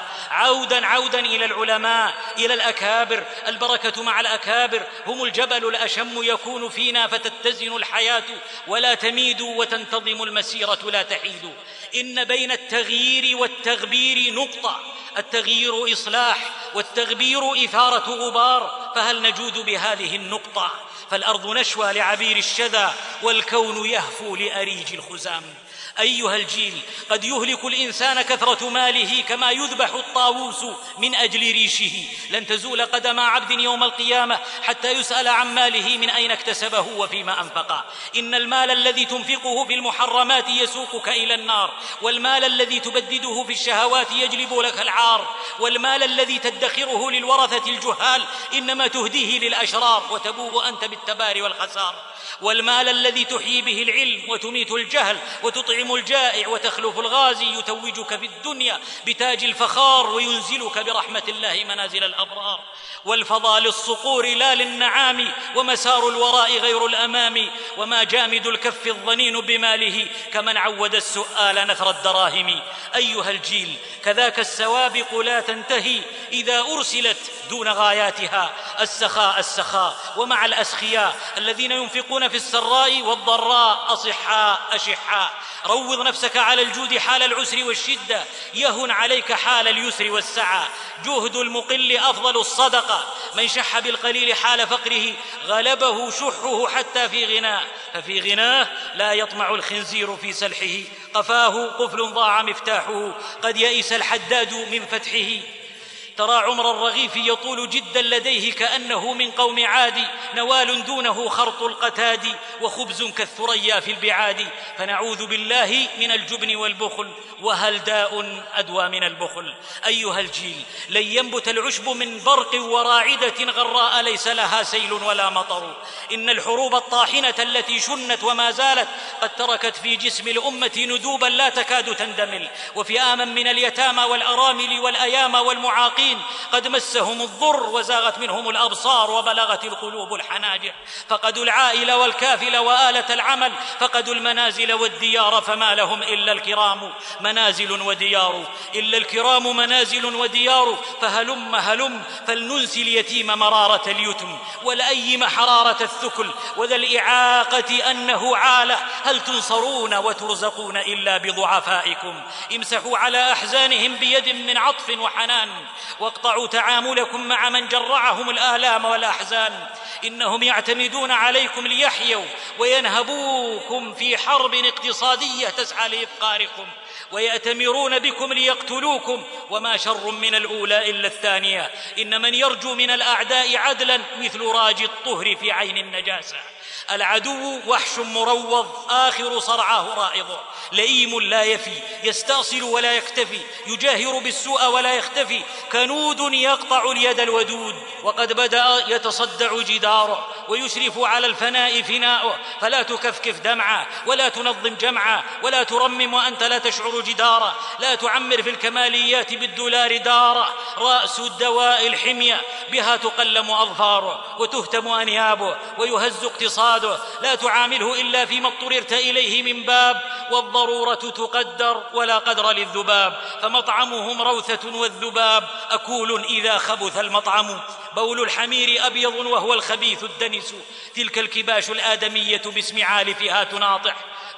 عودا إلى العلماء، إلى الأكابر. البركة مع الأكابر، هم الجبل الأشم يكون فينا فتتزن الحياة ولا تميد وتنتظم المسيرة لا تحيد. إن بين التغيير والتغبير نقطة، التغيير إصلاح والتغبير إثارة غبار، فهل نجود بهذه النقطة؟ فالأرض نشوى لعبير الشذا والكون يهفو لأريج الخزام. أيها الجيل، قد يهلك الإنسان كثرة ماله كما يذبح الطاووس من أجل ريشه. لن تزول قدم عبد يوم القيامة حتى يسأل عن ماله من أين اكتسبه وفيما أنفقه. إن المال الذي تنفقه في المحرمات يسوقك إلى النار، والمال الذي تبدده في الشهوات يجلب لك العار، والمال الذي تدخره للورثة الجهال إنما تهديه للأشرار وتبوء أنت بالتبار والخسار. والمال الذي تحيي به العلم وتميت الجهل وتطعم الجائع وتخلف الغازي يتوجك في الدنيا بتاج الفخار وينزلك برحمة الله منازل الأبرار. والفضى للصقور لا للنعام، ومسار الوراء غير الأمام، وما جامد الكف الظنين بماله كمن عود السؤال نثر الدراهم. أيها الجيل، كذاك السوابق لا تنتهي إذا أرسلت دون غاياتها. السخاء ومع الأسخياء الذين ينفقون في السراء والضراء أصحاء أشحاء. روض نفسك على الجود حال العسر والشدة، يهن عليك حال اليسر والسعة. جهد المقل أفضل الصدقة، من شح بالقليل حال فقره غلبه شحه حتى في غناه، ففي غناه لا يطمع الخنزير في سلحه. قفاه قفل ضاع مفتاحه، قد يئس الحداد من فتحه. ترى عمر الرغيف يطول جدا لديه كأنه من قوم عاد، نوال دونه خرط القتاد وخبز كالثريا في البعاد. فنعوذ بالله من الجبن والبخل، وهل داء أدوى من البخل. أيها الجيل، لن ينبت العشب من برق وراعدة غراء ليس لها سيل ولا مطر. إن الحروب الطاحنة التي شنت وما زالت قد تركت في جسم الأمة ندوبا لا تكاد تندمل، وفئاما من اليتامى والأرامل والأيام والمعاقين قد مسهم الضر وزاغت منهم الأبصار وبلغت القلوب الحناجر. فقدوا العائل والكافل وآلة العمل، فقدوا المنازل والديار، فما لهم إلا الكرام منازل وديار، إلا الكرام منازل وديار. فهلم فلننسي اليتيم مرارة اليتم، ولأيم حرارة الثكل، وذا الإعاقة أنه عالة. هل تنصرون وترزقون إلا بضعفائكم؟ امسحوا على أحزانهم بيد من عطف وحنان، واقطعوا تعاملكم مع من جرعهم الآلام والأحزان. إنهم يعتمدون عليكم ليحيوا وينهبوكم في حرب اقتصادية تسعى لإفقاركم، ويأتمرون بكم ليقتلوكم، وما شر من الأولى إلا الثانية. إن من يرجو من الأعداء عدلا مثل راجي الطهر في عين النجاسة. العدو وحش مروض آخر صرعاه رائض، لئيم لا يفي، يستأصل ولا يكتفي، يجاهر بالسوء ولا يختفي، كنود يقطع اليد الودود، وقد بدأ يتصدع جداره ويشرف على الفناء فناؤه. فلا تكفكف دمعه ولا تنظم جمعه ولا ترمم وأنت لا تشعر جداره. لا تعمر في الكماليات بالدولار داره. رأس الدواء الحمية، بها تقلم أظفاره وتهتم أنيابه ويهز اقتصاده. لا تعامله إلا فيما اضطررت إليه من باب، والضرورة تقدر ولا قدر للذباب. فمطعمهم روثة والذباب أكول إذا خبث المطعم. بول الحمير أبيض وهو الخبيث الدنس، تلك الكباش الآدمية باسم عالفها تناطح.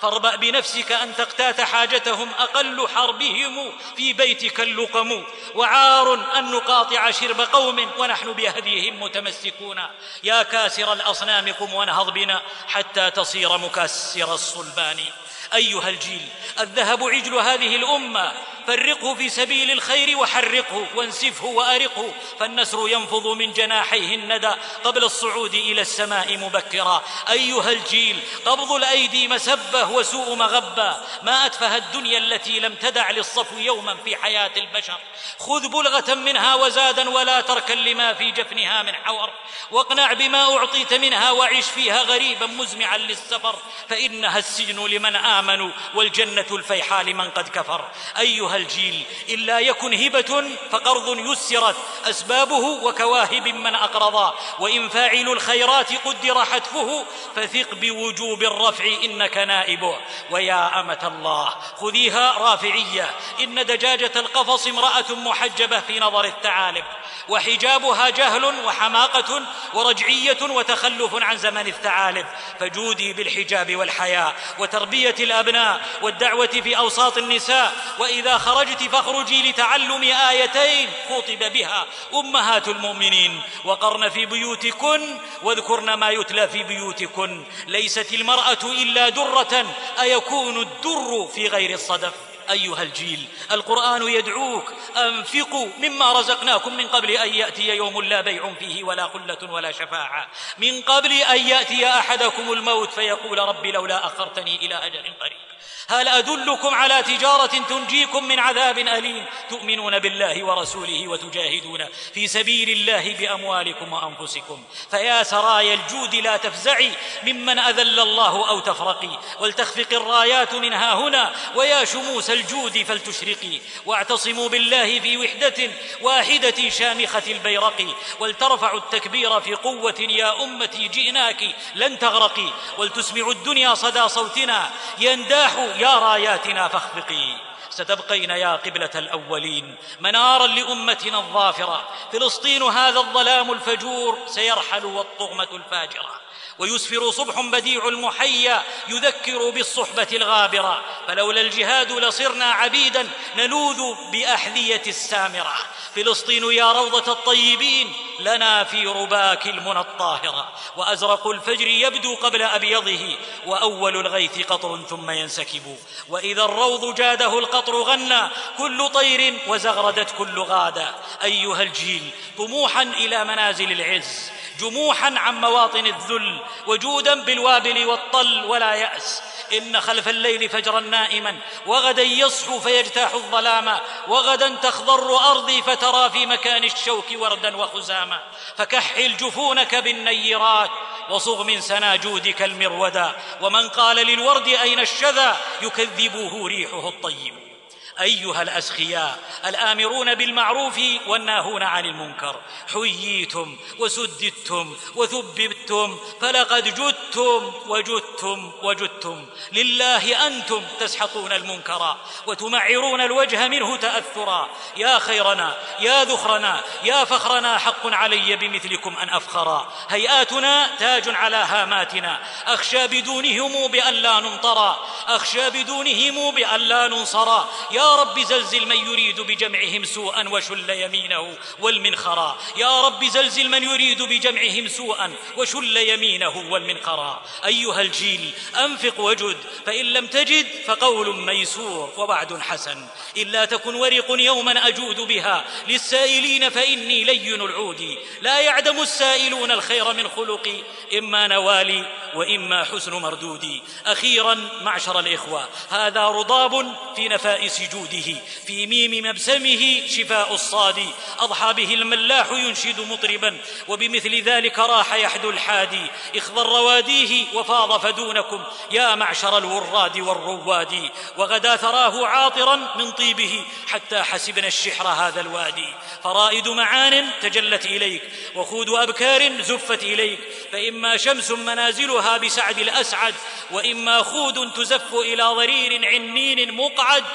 فاربأ بنفسك أن تقتات حاجتهم أقل حربهم في بيتك اللقم، وعار أن نقاطع شرب قوم ونحن بهديهم متمسكون. يا كاسر الأصنام قم وانهض بنا حتى تصير مكسر الصلبان. أيها الجيل، الذهب عجل هذه الأمة، فرقه في سبيل الخير وحرقه وانسفه وأرقه، فالنسر ينفض من جناحيه الندى قبل الصعود إلى السماء مبكرا. أيها الجيل، قبض الأيدي مسبة وسوء مغبة، ما أتفه الدنيا التي لم تدع للصفو يوما في حياة البشر. خذ بلغة منها وزادا ولا تركا لما في جفنها من حور، واقنع بما أعطيت منها وعش فيها غريبا مزمعا للسفر، فإنها السجن لمن آمنوا والجنة الفيحاء لمن قد كفر. أيها الجيل، إلا يكن هبة فقرض يسرت أسبابه وكواهب من أقرضا، وإن فاعل الخيرات قدر حتفه فثق بوجوب الرفع إنك نائبه. ويا أمة الله خذيها رافعية، إن دجاجة القفص امرأة محجبة في نظر الثعالب، وحجابها جهل وحماقة ورجعية وتخلف عن زمن الثعالب، فجودي بالحجاب والحياء وتربية الأبناء والدعوة في أوساط النساء. وإذا خرجت فاخرجي لتعلم آيتين خطب بها أمهات المؤمنين: وقرن في بيوتكن واذكرن ما يتلى في بيوتكن، ليست المرأة إلا درة أيكون الدر في غير الصدف. أيها الجيل، القرآن يدعوك: أنفقوا مما رزقناكم من قبل أن يأتي يوم لا بيع فيه ولا خلة ولا شفاعة، من قبل أن يأتي أحدكم الموت فيقول رب لولا أخرتني إلى أجل قريب. هل أدلكم على تجارة تنجيكم من عذاب أليم؟ تؤمنون بالله ورسوله وتجاهدون في سبيل الله بأموالكم وأنفسكم. فيا سرايا الجود لا تفزعي ممن أذل الله أو تفرقي، ولتخفق الرايات منها هنا، ويا شموس الجود فلتشرقي. واعتصموا بالله في وحدة واحدة شامخة البيرق، ولترفعوا التكبير في قوة يا أمتي جئناك لن تغرقي، ولتسمعوا الدنيا صدى صوتنا ينداح يا راياتنا فاخفقي. ستبقين يا قبلة الأولين منارا لأمتنا الظافرة. فلسطين هذا الظلام الفجور سيرحل والطغمة الفاجرة، ويسفر صبح بديع المحيا يذكر بالصحبة الغابرة. فلولا الجهاد لصرنا عبيدا نلوذ بأحذية السامرة. فلسطين يا روضة الطيبين لنا في رباك المنى الطاهرة، وأزرق الفجر يبدو قبل أبيضه، وأول الغيث قطر ثم ينسكب. وإذا الروض جاده القطر غنى كل طير وزغردت كل غادة. أيها الجيل، طموحا إلى منازل العز، جموحا عن مواطن الذل، وجودا بالوابل والطل ولا يأس. إن خلف الليل فجرا نائما، وغدا يصحو فيجتاح الظلام، وغدا تخضر أرضي فترى في مكان الشوك وردا وخزاما. فكحل جفونك بالنيرات وصغ من سنا جودك المرودا، ومن قال للورد أين الشذا يكذبه ريحه الطيب. أيها الأسخياء الآمرون بالمعروف والناهون عن المنكر، حييتم وسددتم وثبتم، فلقد جدتم وجدتم وجدتم. لله أنتم تسحقون المنكر وتمعرون الوجه منه تأثرا. يا خيرنا يا ذخرنا يا فخرنا، حق علي بمثلكم أن أفخرا. هيئاتنا تاج على هاماتنا، أخشى بدونهم بأن لا ننطرا، أخشى بدونهم بأن لا ننصرا. يا رب زلزل من يريد بجمعهم سوءا وشل يمينه والمنخرا. يا رب زلزل من يريد بجمعهم سوءا وشل يمينه والمنخرا. أيها الجيل، أنفق وجد، فإن لم تجد فقول ميسور ووعد حسن. إلا تكن ورق يوما أجود بها للسائلين فإني لين العود. لا يعدم السائلون الخير من خلقي، إما نوالي وإما حسن مردودي. أخيرا معشر الإخوة، هذا رضاب في نفائس جوده، في ميم مبسمه شفاء الصاد. أضحى به الملاح ينشد مطربا، وبمثل ذلك راح يحدو الحادي. اخضر رواديه وفاض فدونكم يا معشر الوراد والرواد. وغدا تراه عاطرا من طيبه حتى حسبنا الشحر هذا الوادي. فرائد معان تجلت إليك، وخود أبكار زفت إليك، فإما شمس منازلها بسعد الأسعد، وإما خود تزف إلى ضرير عنين مقعد، وأنت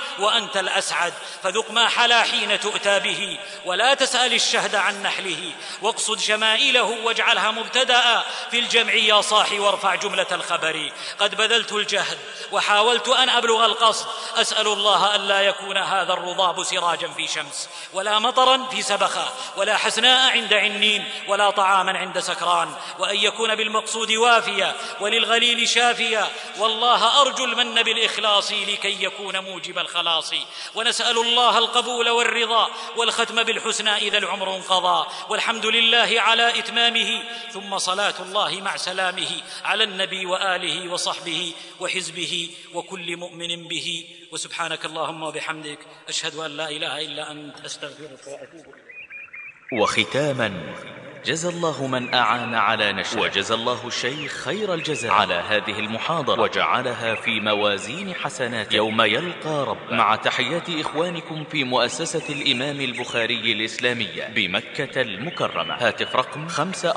وأنت الأسعد، فذق ما حلا حين تؤتى به، ولا تسأل الشهد عن نحله، واقصد شمائله واجعلها مبتدأ في الجمع يا صاحي، وارفع جملة الخبر. قد بذلت الجهد وحاولت أن أبلغ القصد، أسأل الله ألا يكون هذا الرضاب سراجا في شمس، ولا مطرا في سبخة، ولا حسناء عند عنين، ولا طعاما عند سكران، وأن يكون بالمقصود وافيا وللغليل شافيا. والله أرجو المن بالإخلاص لكي يكون موجب الخلاص. ونسأل الله القبول والرضا والختم بالحسنى إذا العمر انقضى. والحمد لله على إتمامه، ثم صلاة الله مع سلامه على النبي وآله وصحبه وحزبه وكل مؤمن به. وسبحانك اللهم وبحمدك، أشهد أن لا إله إلا أنت، أستغفرك وأتوب إليك. وختاما، جزى الله من أعان على نشره، وجزى الله الشيخ خير الجزاء على هذه المحاضرة، وجعلها في موازين حسنات يوم يلقى رب. مع تحيات إخوانكم في مؤسسة الإمام البخاري الإسلامية بمكة المكرمة. هاتف رقم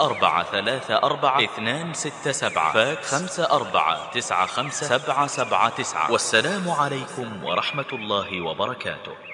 5434-267، فاكس 5495-779. والسلام عليكم ورحمة الله وبركاته.